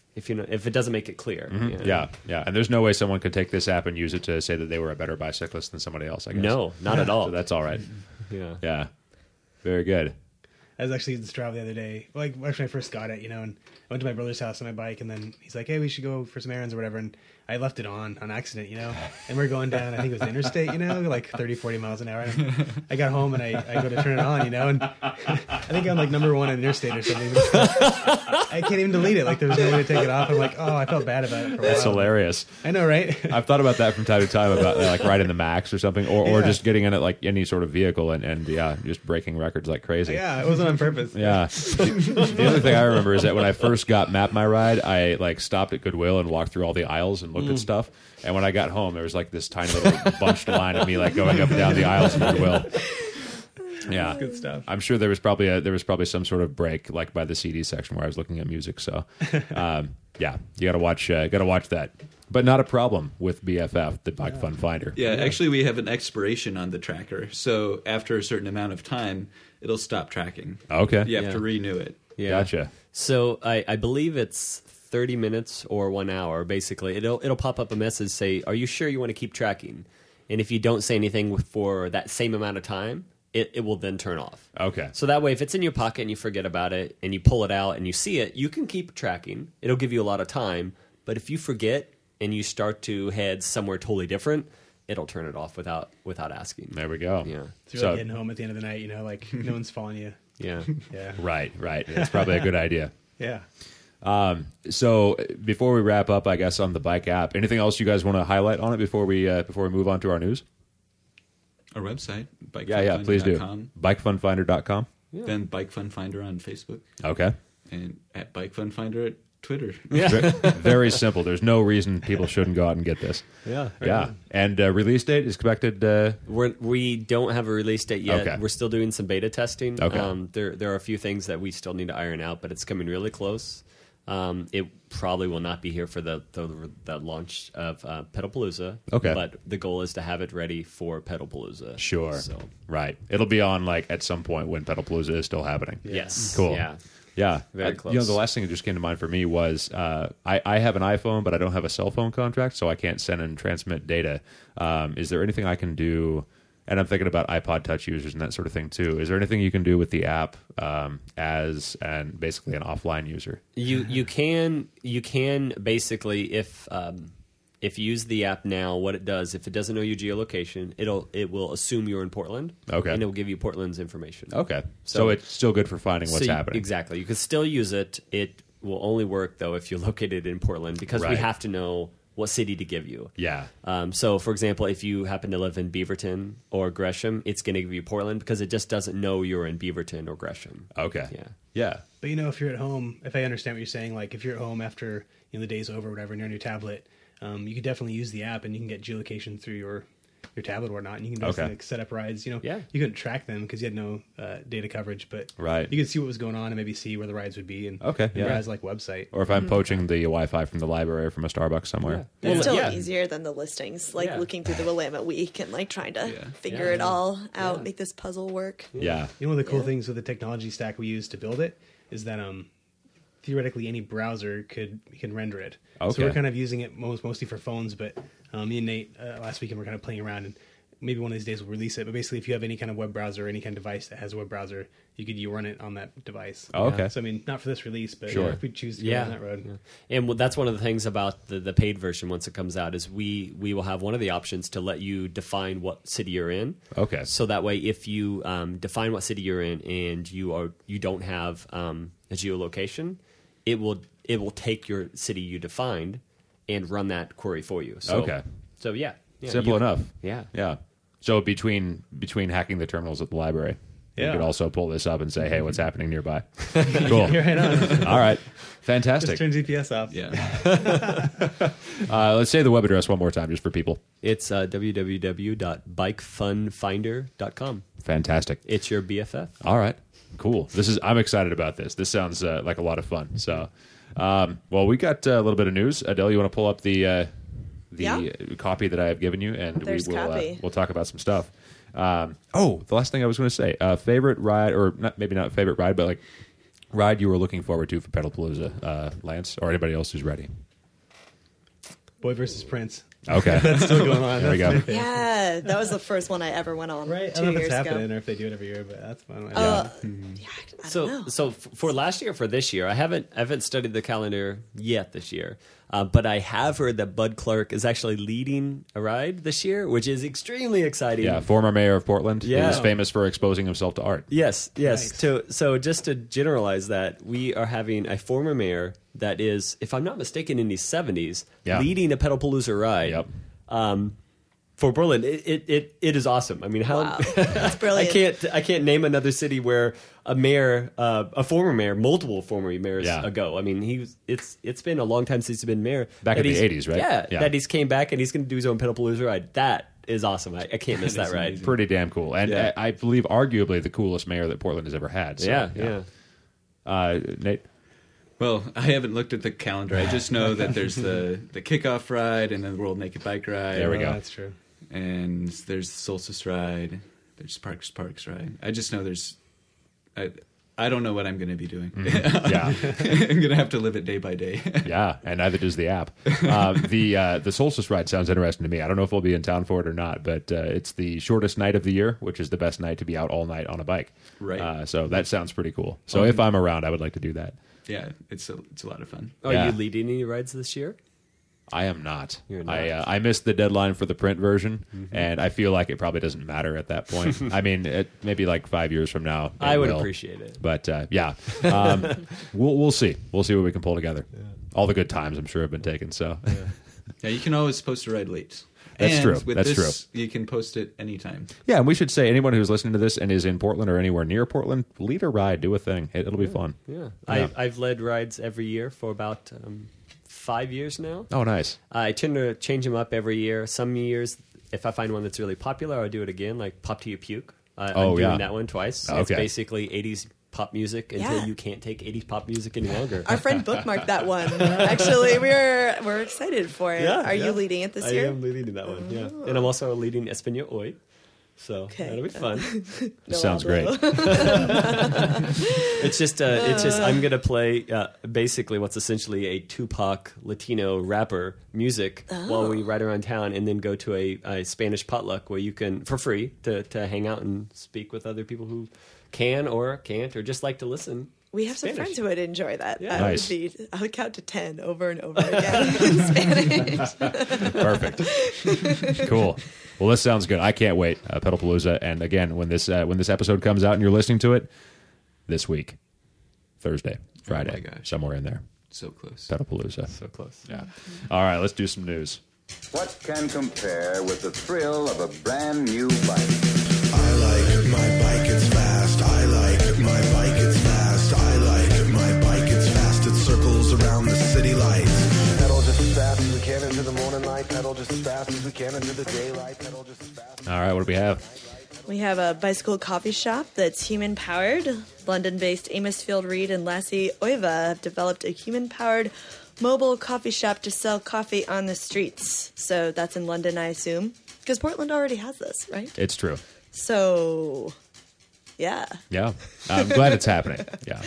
it doesn't make it clear. Yeah. And there's no way someone could take this app and use it to say that they were a better bicyclist than somebody else. I guess. No, not at all. So that's all right. Yeah. Yeah. Very good. I was actually using Strava the other day. Like, actually, I first got it, and I went to my brother's house on my bike, and then he's like, "Hey, we should go for some errands or whatever." And I left it on accident, And we're going down, I think it was the interstate, like 30, 40 miles an hour. And I got home and I go to turn it on, and I think I'm like number one on the interstate or something. I can't even delete it. Like, there was no way to take it off. I'm like, oh, I felt bad about it for a while. That's hilarious. I know, right? I've thought about that from time to time about like riding the Max or something, or Yeah. just getting in it like any sort of vehicle and just breaking records like crazy. Yeah, it wasn't on purpose. Yeah. The other thing I remember is that when I first got Map My Ride, I like stopped at Goodwill and walked through all the aisles and looked at stuff. And when I got home, there was like this tiny little bunched line of me like going up and down the aisles of Goodwill. Yeah, Good stuff. I'm sure there was probably some sort of break like by the CD section where I was looking at music. So, yeah, you gotta watch that. But not a problem with BFF, the Bike Fun Finder. Yeah, actually, we have an expiration on the tracker. So after a certain amount of time, it'll stop tracking. Okay. You have Yeah. to renew it. Yeah. Gotcha. So I believe it's 30 minutes or 1 hour. Basically, it'll pop up a message say, "Are you sure you want to keep tracking?" And if you don't say anything for that same amount of time, it will then turn off. Okay. So that way, if it's in your pocket and you forget about it and you pull it out and you see it, you can keep tracking. It'll give you a lot of time. But if you forget and you start to head somewhere totally different, it'll turn it off without asking. There we go. Yeah. So you're like getting home at the end of the night, like no one's following you. Yeah. Yeah. Right. That's probably a good idea. Yeah. So before we wrap up, I guess on the bike app, anything else you guys want to highlight on it before we move on to our news? Our website, Yeah, please do. bikefunfinder.com. Bikefunfinder.com. Then Bike Fun Finder on Facebook. Okay. And at Bike Fun Finder Twitter. Very simple. There's no reason people shouldn't go out and get this. Yeah. Yeah. And release date is expected. We don't have a release date yet. Okay. We're still doing some beta testing. Okay. There are a few things that we still need to iron out, but it's coming really close. It probably will not be here for the launch of Pedalpalooza. Okay. But the goal is to have it ready for Pedalpalooza. Sure. So, Right. It'll be on like at some point when Pedalpalooza is still happening. yes. Cool. Yeah. Yeah. Very You know, close. the last thing that just came to mind for me was I have an iPhone, but I don't have a cell phone contract, so I can't send and transmit data. Is there anything I can do? And I'm thinking about iPod Touch users and that sort of thing too. Is there anything you can do with the app as and basically an offline user? You can basically if you use the app now, what it does, if it doesn't know your geolocation, it will assume you're in Portland. Okay. And it will give you Portland's information. Okay. So it's still good for finding what's happening. Exactly. You can still use it. It will only work though if you're located in Portland because we Right. have to know what city to give you. Yeah. So, for example, if you happen to live in Beaverton or Gresham, it's going to give you Portland because it just doesn't know you're in Beaverton or Gresham. Okay. Yeah. Yeah. But if you're at home, if I understand what you're saying, like if you're at home after the day's over, or whatever, and you're on your tablet, you could definitely use the app, and you can get geolocation through your tablet or whatnot, and you can basically like, set up rides. Yeah. You couldn't track them because you had no data coverage, but Right. you could see what was going on and maybe see where the rides would be. And Okay, yeah. Rides like website. Or if I'm poaching the Wi-Fi from the library or from a Starbucks somewhere. Yeah. It's still yeah. easier than the listings, like Yeah. looking through the Willamette Week and like trying to figure Yeah. it all out, Yeah. make this puzzle work. Yeah. One of the cool Yeah. things with the technology stack we use to build it is that theoretically any browser can render it. Okay. So we're kind of using it mostly for phones, but me and Nate last weekend were kind of playing around, and maybe one of these days we'll release it. But basically, if you have any kind of web browser or any kind of device that has a web browser, you run it on that device. Oh, okay. So I mean, not for this release, but Sure. if we choose to go down that road. Yeah. And that's one of the things about the paid version once it comes out is we will have one of the options to let you define what city you're in. Okay. So that way, if you define what city you're in and you don't have a geolocation, it will take your city you defined and run that query for you. So, Okay. So yeah. Simple enough. Yeah. Yeah. So between hacking the terminals at the library, you Yeah. could also pull this up and say, "Hey, what's happening nearby?" Cool. You're right on. All right. Just Fantastic. turn GPS off. Yeah. Let's say the web address one more time, just for people. It's www.bikefunfinder.com. Fantastic. It's your BFF. All right. Cool. I'm excited about this. This sounds like a lot of fun. So, well, we got a little bit of news. Adele, you want to pull up the Yeah. copy that I have given you, and There's copy. we'll talk about some stuff. The last thing I was going to say, favorite ride, or maybe not favorite ride, but like ride you were looking forward to for Pedalpalooza, Lance, or anybody else who's ready. Boy versus Prince. Okay. That's still going on. There we That's go. my favorite. Yeah, that was the first one I ever went on. Right. I 2 don't know if years it's happening ago. or if they do it every year, but that's fun. I don't know. So for last year, for this year, I haven't studied the calendar yet this year, but I have heard that Bud Clark is actually leading a ride this year, which is extremely exciting. Yeah, former mayor of Portland. Yeah. Who's famous for exposing himself to art. Yes. Nice. So just to generalize that, we are having a former mayor that is, if I'm not mistaken, in his 70s, Yeah. leading a Pedalpalooza ride. Yep. For Berlin, it is awesome. I mean, how Wow, that's brilliant. I can't name another city where a mayor, a former mayor, multiple former mayors Yeah. ago. I mean, it's been a long time since he's been mayor. Back that in the he's- 80s, right? Yeah, Yeah. that he's came back and he's going to do his own Pedalpalooza ride. That is awesome. I can't miss that ride. Pretty damn cool. And Yeah. I believe arguably the coolest mayor that Portland has ever had. So, Yeah. Nate? Well, I haven't looked at the calendar. I just know that there's the kickoff ride and then the World Naked Bike Ride. There we Oh, go. That's true. And there's the Solstice Ride. There's Parks ride. I just know there's. I don't know what I'm going to be doing. Yeah. I'm going to have to live it day by day. Yeah, and neither does the app. The Solstice ride sounds interesting to me. I don't know if we'll be in town for it or not, but it's the shortest night of the year, which is the best night to be out all night on a bike. Right. So that sounds pretty cool. So if I'm around, I would like to do that. Yeah, it's a lot of fun. Are Yeah. you leading any rides this year? I am not. You're not. I missed the deadline for the print version, and I feel like it probably doesn't matter at that point. I mean, maybe like 5 years from now, it I would will. appreciate it. But yeah, we'll see. We'll see what we can pull together. All the good times, I'm sure, have been taken. So Yeah, you can always post a ride late. That's And true. With That's this, you can post it anytime. Yeah, and we should say anyone who's listening to this and is in Portland or anywhere near Portland, lead a ride, do a thing. It'll be fun. Yeah. Yeah. I've led rides every year for about 5 years now. Oh, nice. I tend to change them up every year. Some years, if I find one that's really popular, I'll do it again, like Pop Till You Puke. I'm doing that one twice. Okay. It's basically 80s pop music until Yeah. you can't take 80s pop music any longer. Our friend bookmarked that one. Actually, we're excited for it. Are you leading it this year? I am leading that one, yeah. And I'm also leading Espanol Hoy. So Okay. that'll be fun. No Sounds great. hablo. It's just I'm gonna play basically what's essentially a Tupac Latino rapper music while we ride around town, and then go to a Spanish potluck where you can for free to hang out and speak with other people who can or can't or just like to listen. We have some Spanish. friends who would enjoy that. Yeah. Nice. I would count to 10 over and over again in Spanish. Perfect. Cool. Well, this sounds good. I can't wait. Pedalpalooza. And again, when this episode comes out and you're listening to it, this week, Thursday, Friday, gosh. somewhere in there, So close. Pedalpalooza. So close. Yeah. All right, let's do some news. What can compare with the thrill of a brand new bike? I like my bike, it's fast. I like my bike, it's fast. I like my bike, it's fast. It circles around the city lights. Pedal just as fast as we can into the morning light. Pedal just as fast as we can into the daylight. Pedal just as fast. All right, what do we have? We have a bicycle coffee shop that's human-powered. London-based Amos Field Reed and Lassie Oiva have developed a human-powered mobile coffee shop to sell coffee on the streets. So that's in London, I assume. Because Portland already has this, right? It's true. So, yeah. Yeah. I'm glad it's happening. Yeah.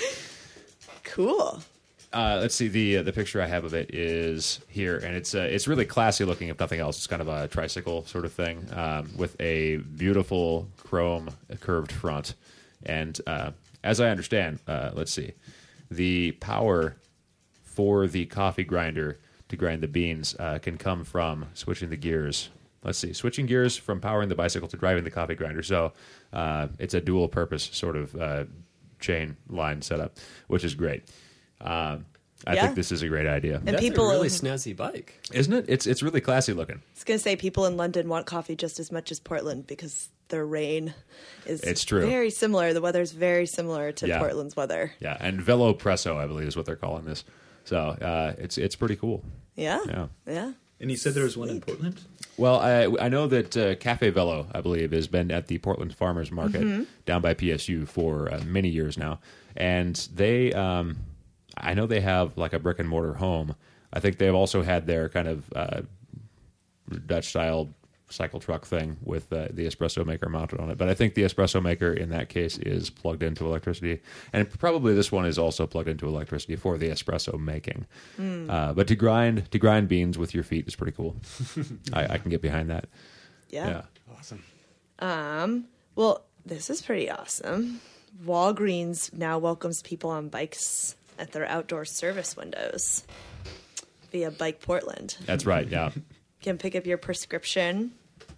Cool. Let's see. The picture I have of it is here, and it's really classy looking. If nothing else, it's kind of a tricycle sort of thing with a beautiful chrome curved front. And as I understand, let's see, the power for the coffee grinder to grind the beans can come from switching the gears. Let's see, switching gears from powering the bicycle to driving the coffee grinder. So it's a dual purpose sort of chain line setup, which is great. I Yeah. think this is a great idea, And That's people, a really snazzy bike. isn't it? It's really classy looking. I was going to say people in London want coffee just as much as Portland because their rain is It's true. very similar. The weather's very similar to Yeah. Portland's weather. Yeah, and Velo Presso, I believe, is what they're calling this. So it's pretty cool. Yeah. Yeah. Yeah. And you said there was one in Portland? Well, I know that Cafe Velo, I believe, has been at the Portland Farmers Market down by PSU for many years now, and they, I know they have like a brick and mortar home. I think they've also had their kind of Dutch style cycle truck thing with the espresso maker mounted on it. But I think the espresso maker in that case is plugged into electricity, and probably this one is also plugged into electricity for the espresso making. But to grind beans with your feet is pretty cool. I can get behind that. Yeah. Awesome. Well, this is pretty awesome. Walgreens now welcomes people on bikes at their outdoor service windows via Bike Portland. That's right. Yeah. You can pick up your prescription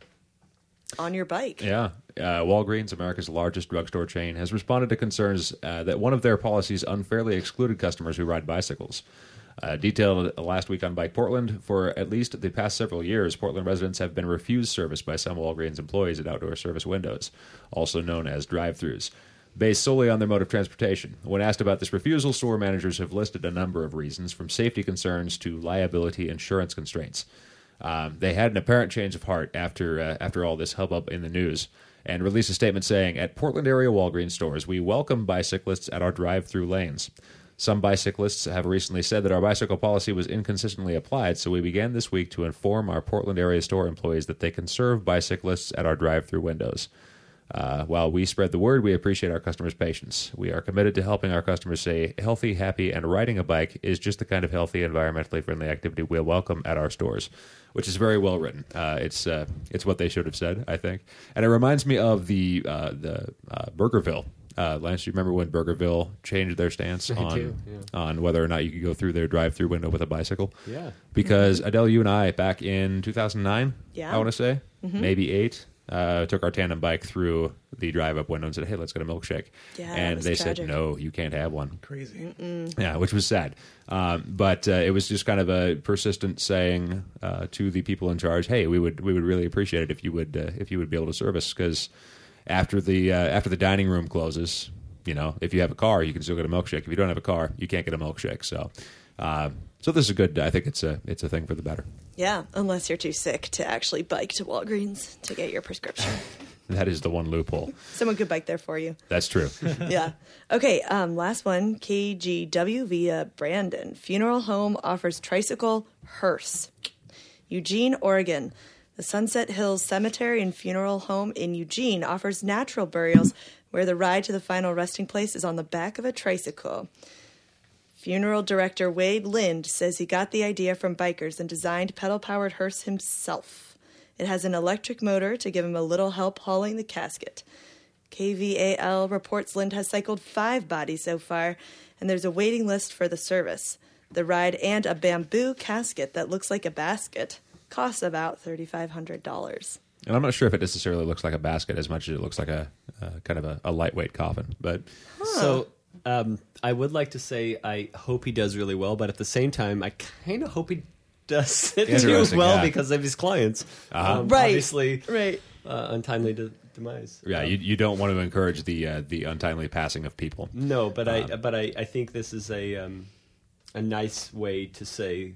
on your bike. Yeah. Walgreens, America's largest drugstore chain, has responded to concerns that one of their policies unfairly excluded customers who ride bicycles. Detailed last week on Bike Portland, for at least the past several years, Portland residents have been refused service by some Walgreens employees at outdoor service windows, also known as drive-thrus, based solely on their mode of transportation. When asked about this refusal, store managers have listed a number of reasons, from safety concerns to liability insurance constraints. They had an apparent change of heart after all this hubbub in the news, and released a statement saying, "At Portland area Walgreens stores, we welcome bicyclists at our drive-through lanes. Some bicyclists have recently said that our bicycle policy was inconsistently applied, so we began this week to inform our Portland area store employees that they can serve bicyclists at our drive-through windows. While we spread the word, we appreciate our customers' patience. We are committed to helping our customers stay healthy, happy, and riding a bike is just the kind of healthy, environmentally friendly activity we'll welcome at our stores," which is very well written. It's what they should have said, I think. And it reminds me of the Burgerville. Lance, you remember when Burgerville changed their stance on whether or not you could go through their drive-through window with a bicycle? Yeah. Because, Adele, you and I, back in 2009, Yeah. I want to say, maybe 8, took our tandem bike through the drive-up window and said, "Hey, let's get a milkshake." Yeah, that and was they tragic. said, "No, you can't have one." Crazy. Yeah, which was sad. But it was just kind of a persistent saying to the people in charge, "Hey, we would really appreciate it if you would be able to serve us, because after the dining room closes, if you have a car, you can still get a milkshake. If you don't have a car, you can't get a milkshake." So, so this is a good. I think it's a thing for the better. Yeah, unless you're too sick to actually bike to Walgreens to get your prescription. That is the one loophole. Someone could bike there for you. That's true. Yeah. Okay, last one. KGW via Brandon. Funeral home offers tricycle hearse. Eugene, Oregon. The Sunset Hills Cemetery and Funeral Home in Eugene offers natural burials where the ride to the final resting place is on the back of a tricycle. Funeral director Wade Lind says he got the idea from bikers and designed pedal-powered hearse himself. It has an electric motor to give him a little help hauling the casket. KVAL reports Lind has cycled 5 bodies so far, and there's a waiting list for the service. The ride and a bamboo casket that looks like a basket costs about $3,500. And I'm not sure if it necessarily looks like a basket as much as it looks like a kind of a lightweight coffin. But So I would like to say I hope he does really well, but at the same time, I kind of hope he does it too Interesting, well yeah. because of his clients. Right. Obviously, Right. untimely demise. yeah, you don't want to encourage the untimely passing of people. No, but I think this is a nice way to say,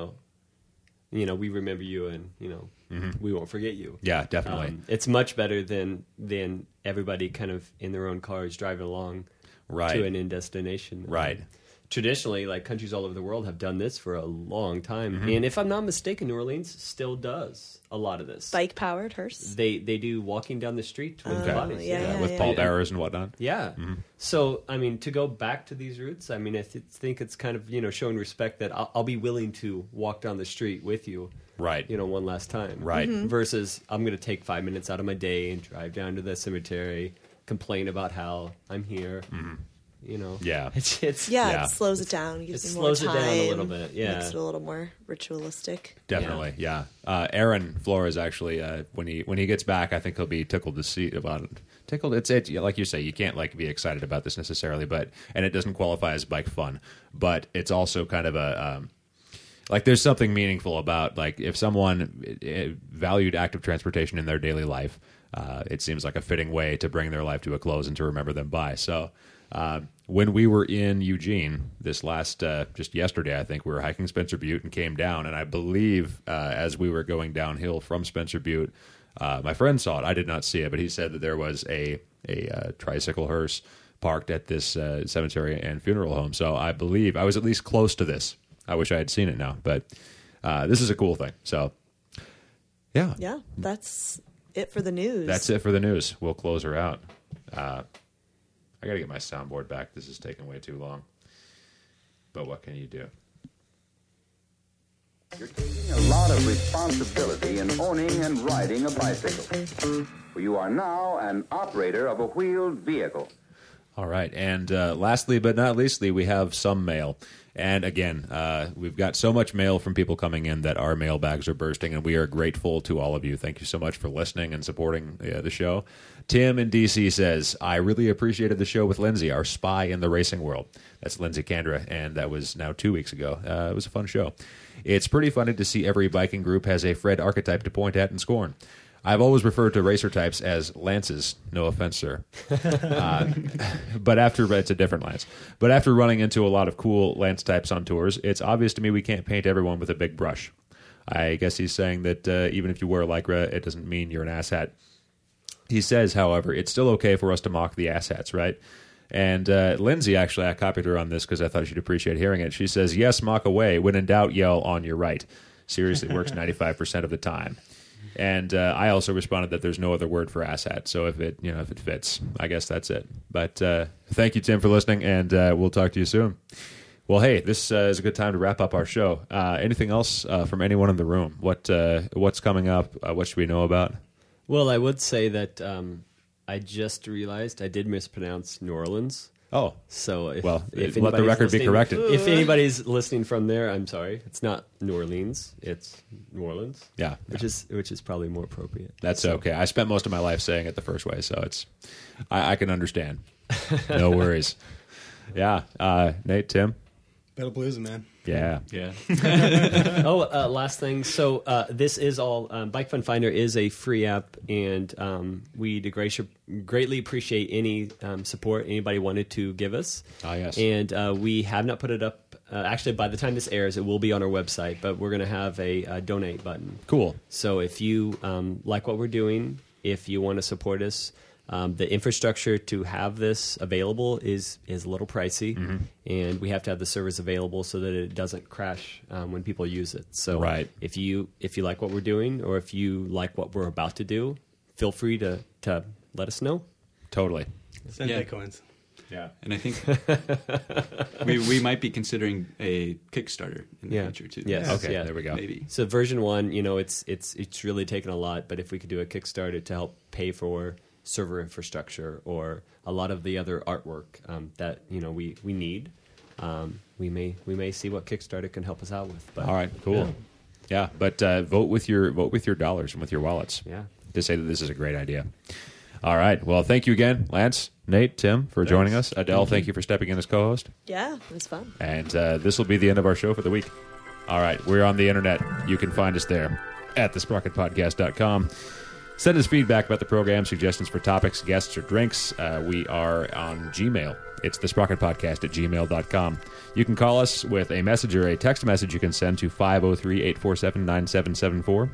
we remember you, and we won't forget you. Yeah, definitely. It's much better than everybody kind of in their own cars driving along Right. to an end destination. Right. Traditionally, like countries all over the world have done this for a long time, and if I'm not mistaken, New Orleans still does a lot of this. Bike-powered hearse. They do walking down the street with Okay. bodies. yeah. With pallbearers and whatnot. Yeah. So, I mean, to go back to these roots, I mean, I think it's kind of, showing respect that I'll be willing to walk down the street with you, Right. one last time. Right. Versus I'm going to take 5 minutes out of my day and drive down to the cemetery, complain about how I'm here. Yeah. It's Yeah, it slows it down. Gives It you more slows it time. down a little bit, yeah. Makes it a little more ritualistic. Definitely, yeah. Aaron Flores actually, when he gets back, I think he'll be tickled to see about it. Tickled, it's like you say, you can't be excited about this necessarily, and it doesn't qualify as bike fun, but it's also kind of a there's something meaningful about if someone valued active transportation in their daily life, it seems like a fitting way to bring their life to a close and to remember them by. So. When we were in Eugene this last, just yesterday, I think we were hiking Spencer Butte and came down. And I believe as we were going downhill from Spencer Butte, my friend saw it. I did not see it, but he said that there was a tricycle hearse parked at this cemetery and funeral home. So I believe I was at least close to this. I wish I had seen it now, but this is a cool thing. So, yeah. Yeah, that's it for the news. That's it for the news. We'll close her out. I got to get my soundboard back. This is taking way too long. But what can you do? You're taking a lot of responsibility in owning and riding a bicycle. You are now an operator of a wheeled vehicle. All right. And lastly, but not leastly, we have some mail. And again, we've got so much mail from people coming in that our mailbags are bursting, and we are grateful to all of you. Thank you so much for listening and supporting the show. Tim in D.C. says, I really appreciated the show with Lindsay, our spy in the racing world. That's Lindsay Kandra, and that was now 2 weeks ago. It was a fun show. It's pretty funny to see every biking group has a Fred archetype to point at and scorn. I've always referred to racer types as lances. No offense, sir. But it's a different lance. But after running into a lot of cool lance types on tours, it's obvious to me we can't paint everyone with a big brush. I guess he's saying that even if you wear Lycra, it doesn't mean you're an asshat. He says, however, it's still okay for us to mock the asshats, right? And Lindsay, actually, I copied her on this because I thought she'd appreciate hearing it. She says, yes, mock away. When in doubt, yell on your right. Seriously, works 95% of the time. And I also responded that there's no other word for asshat. So if it fits, I guess that's it. But thank you, Tim, for listening, and we'll talk to you soon. Well, hey, this is a good time to wrap up our show. Anything else from anyone in the room? What's coming up? What should we know about? Well, I would say that I just realized I did mispronounce New Orleans. Oh, So if, well, if let the anybody's record be listening- corrected. If anybody's listening from there, I'm sorry. It's not New Orleans. It's New Orleans. Yeah. which is probably more appropriate. That's okay. I spent most of my life saying it the first way, so I can understand. No worries. Yeah, Nate, Tim. Battle Blues, man. Yeah. Yeah. Last thing. So this is all Bike Fun Finder is a free app, and we greatly appreciate any support anybody wanted to give us. Ah, yes. And we have not put it up. Actually, by the time this airs, it will be on our website. But we're going to have a donate button. Cool. So if you like what we're doing, if you want to support us. The infrastructure to have this available is a little pricey, and we have to have the servers available so that it doesn't crash when people use it. So Right. if you like what we're doing, or if you like what we're about to do, feel free to let us know. Totally. Send Yeah. Bitcoins. Yeah. And I think we might be considering a Kickstarter in the future too. Yes. Okay, Yeah. there we go. Maybe. So version 1, it's really taken a lot, but if we could do a Kickstarter to help pay for server infrastructure or a lot of the other artwork that we need, we may see what Kickstarter can help us out with. But, All right, cool. Yeah, but vote with your dollars and with your wallets. Yeah. To say that this is a great idea. All right. Well, thank you again, Lance, Nate, Tim, for joining us. Adele, thank you for stepping in as co-host. Yeah, it was fun. And this will be the end of our show for the week. All right, we're on the internet. You can find us there at thesprocketpodcast.com. Send us feedback about the program, suggestions for topics, guests, or drinks. We are on Gmail. It's thesprocketpodcast@gmail.com. You can call us with a message or a text message you can send to 503-847-9774.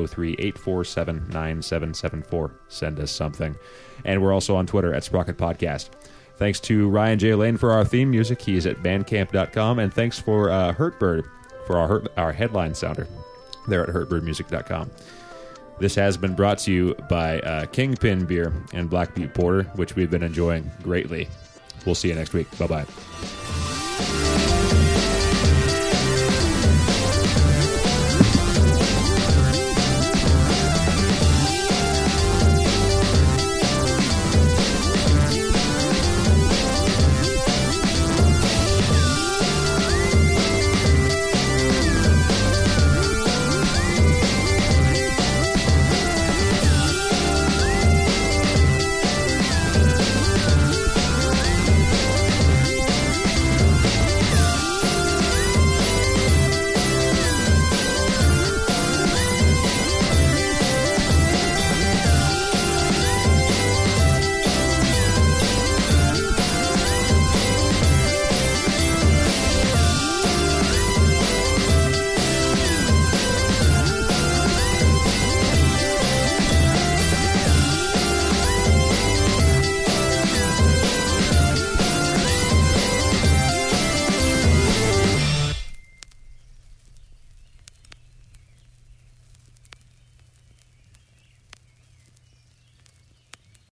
503-847-9774. Send us something. And we're also on Twitter at Sprocket Podcast. Thanks to Ryan J. Lane for our theme music. He's at bandcamp.com. And thanks for Hurtbird for our headline sounder. They're at hurtbirdmusic.com. This has been brought to you by Kingpin Beer and Black Butte Porter, which we've been enjoying greatly. We'll see you next week. Bye-bye.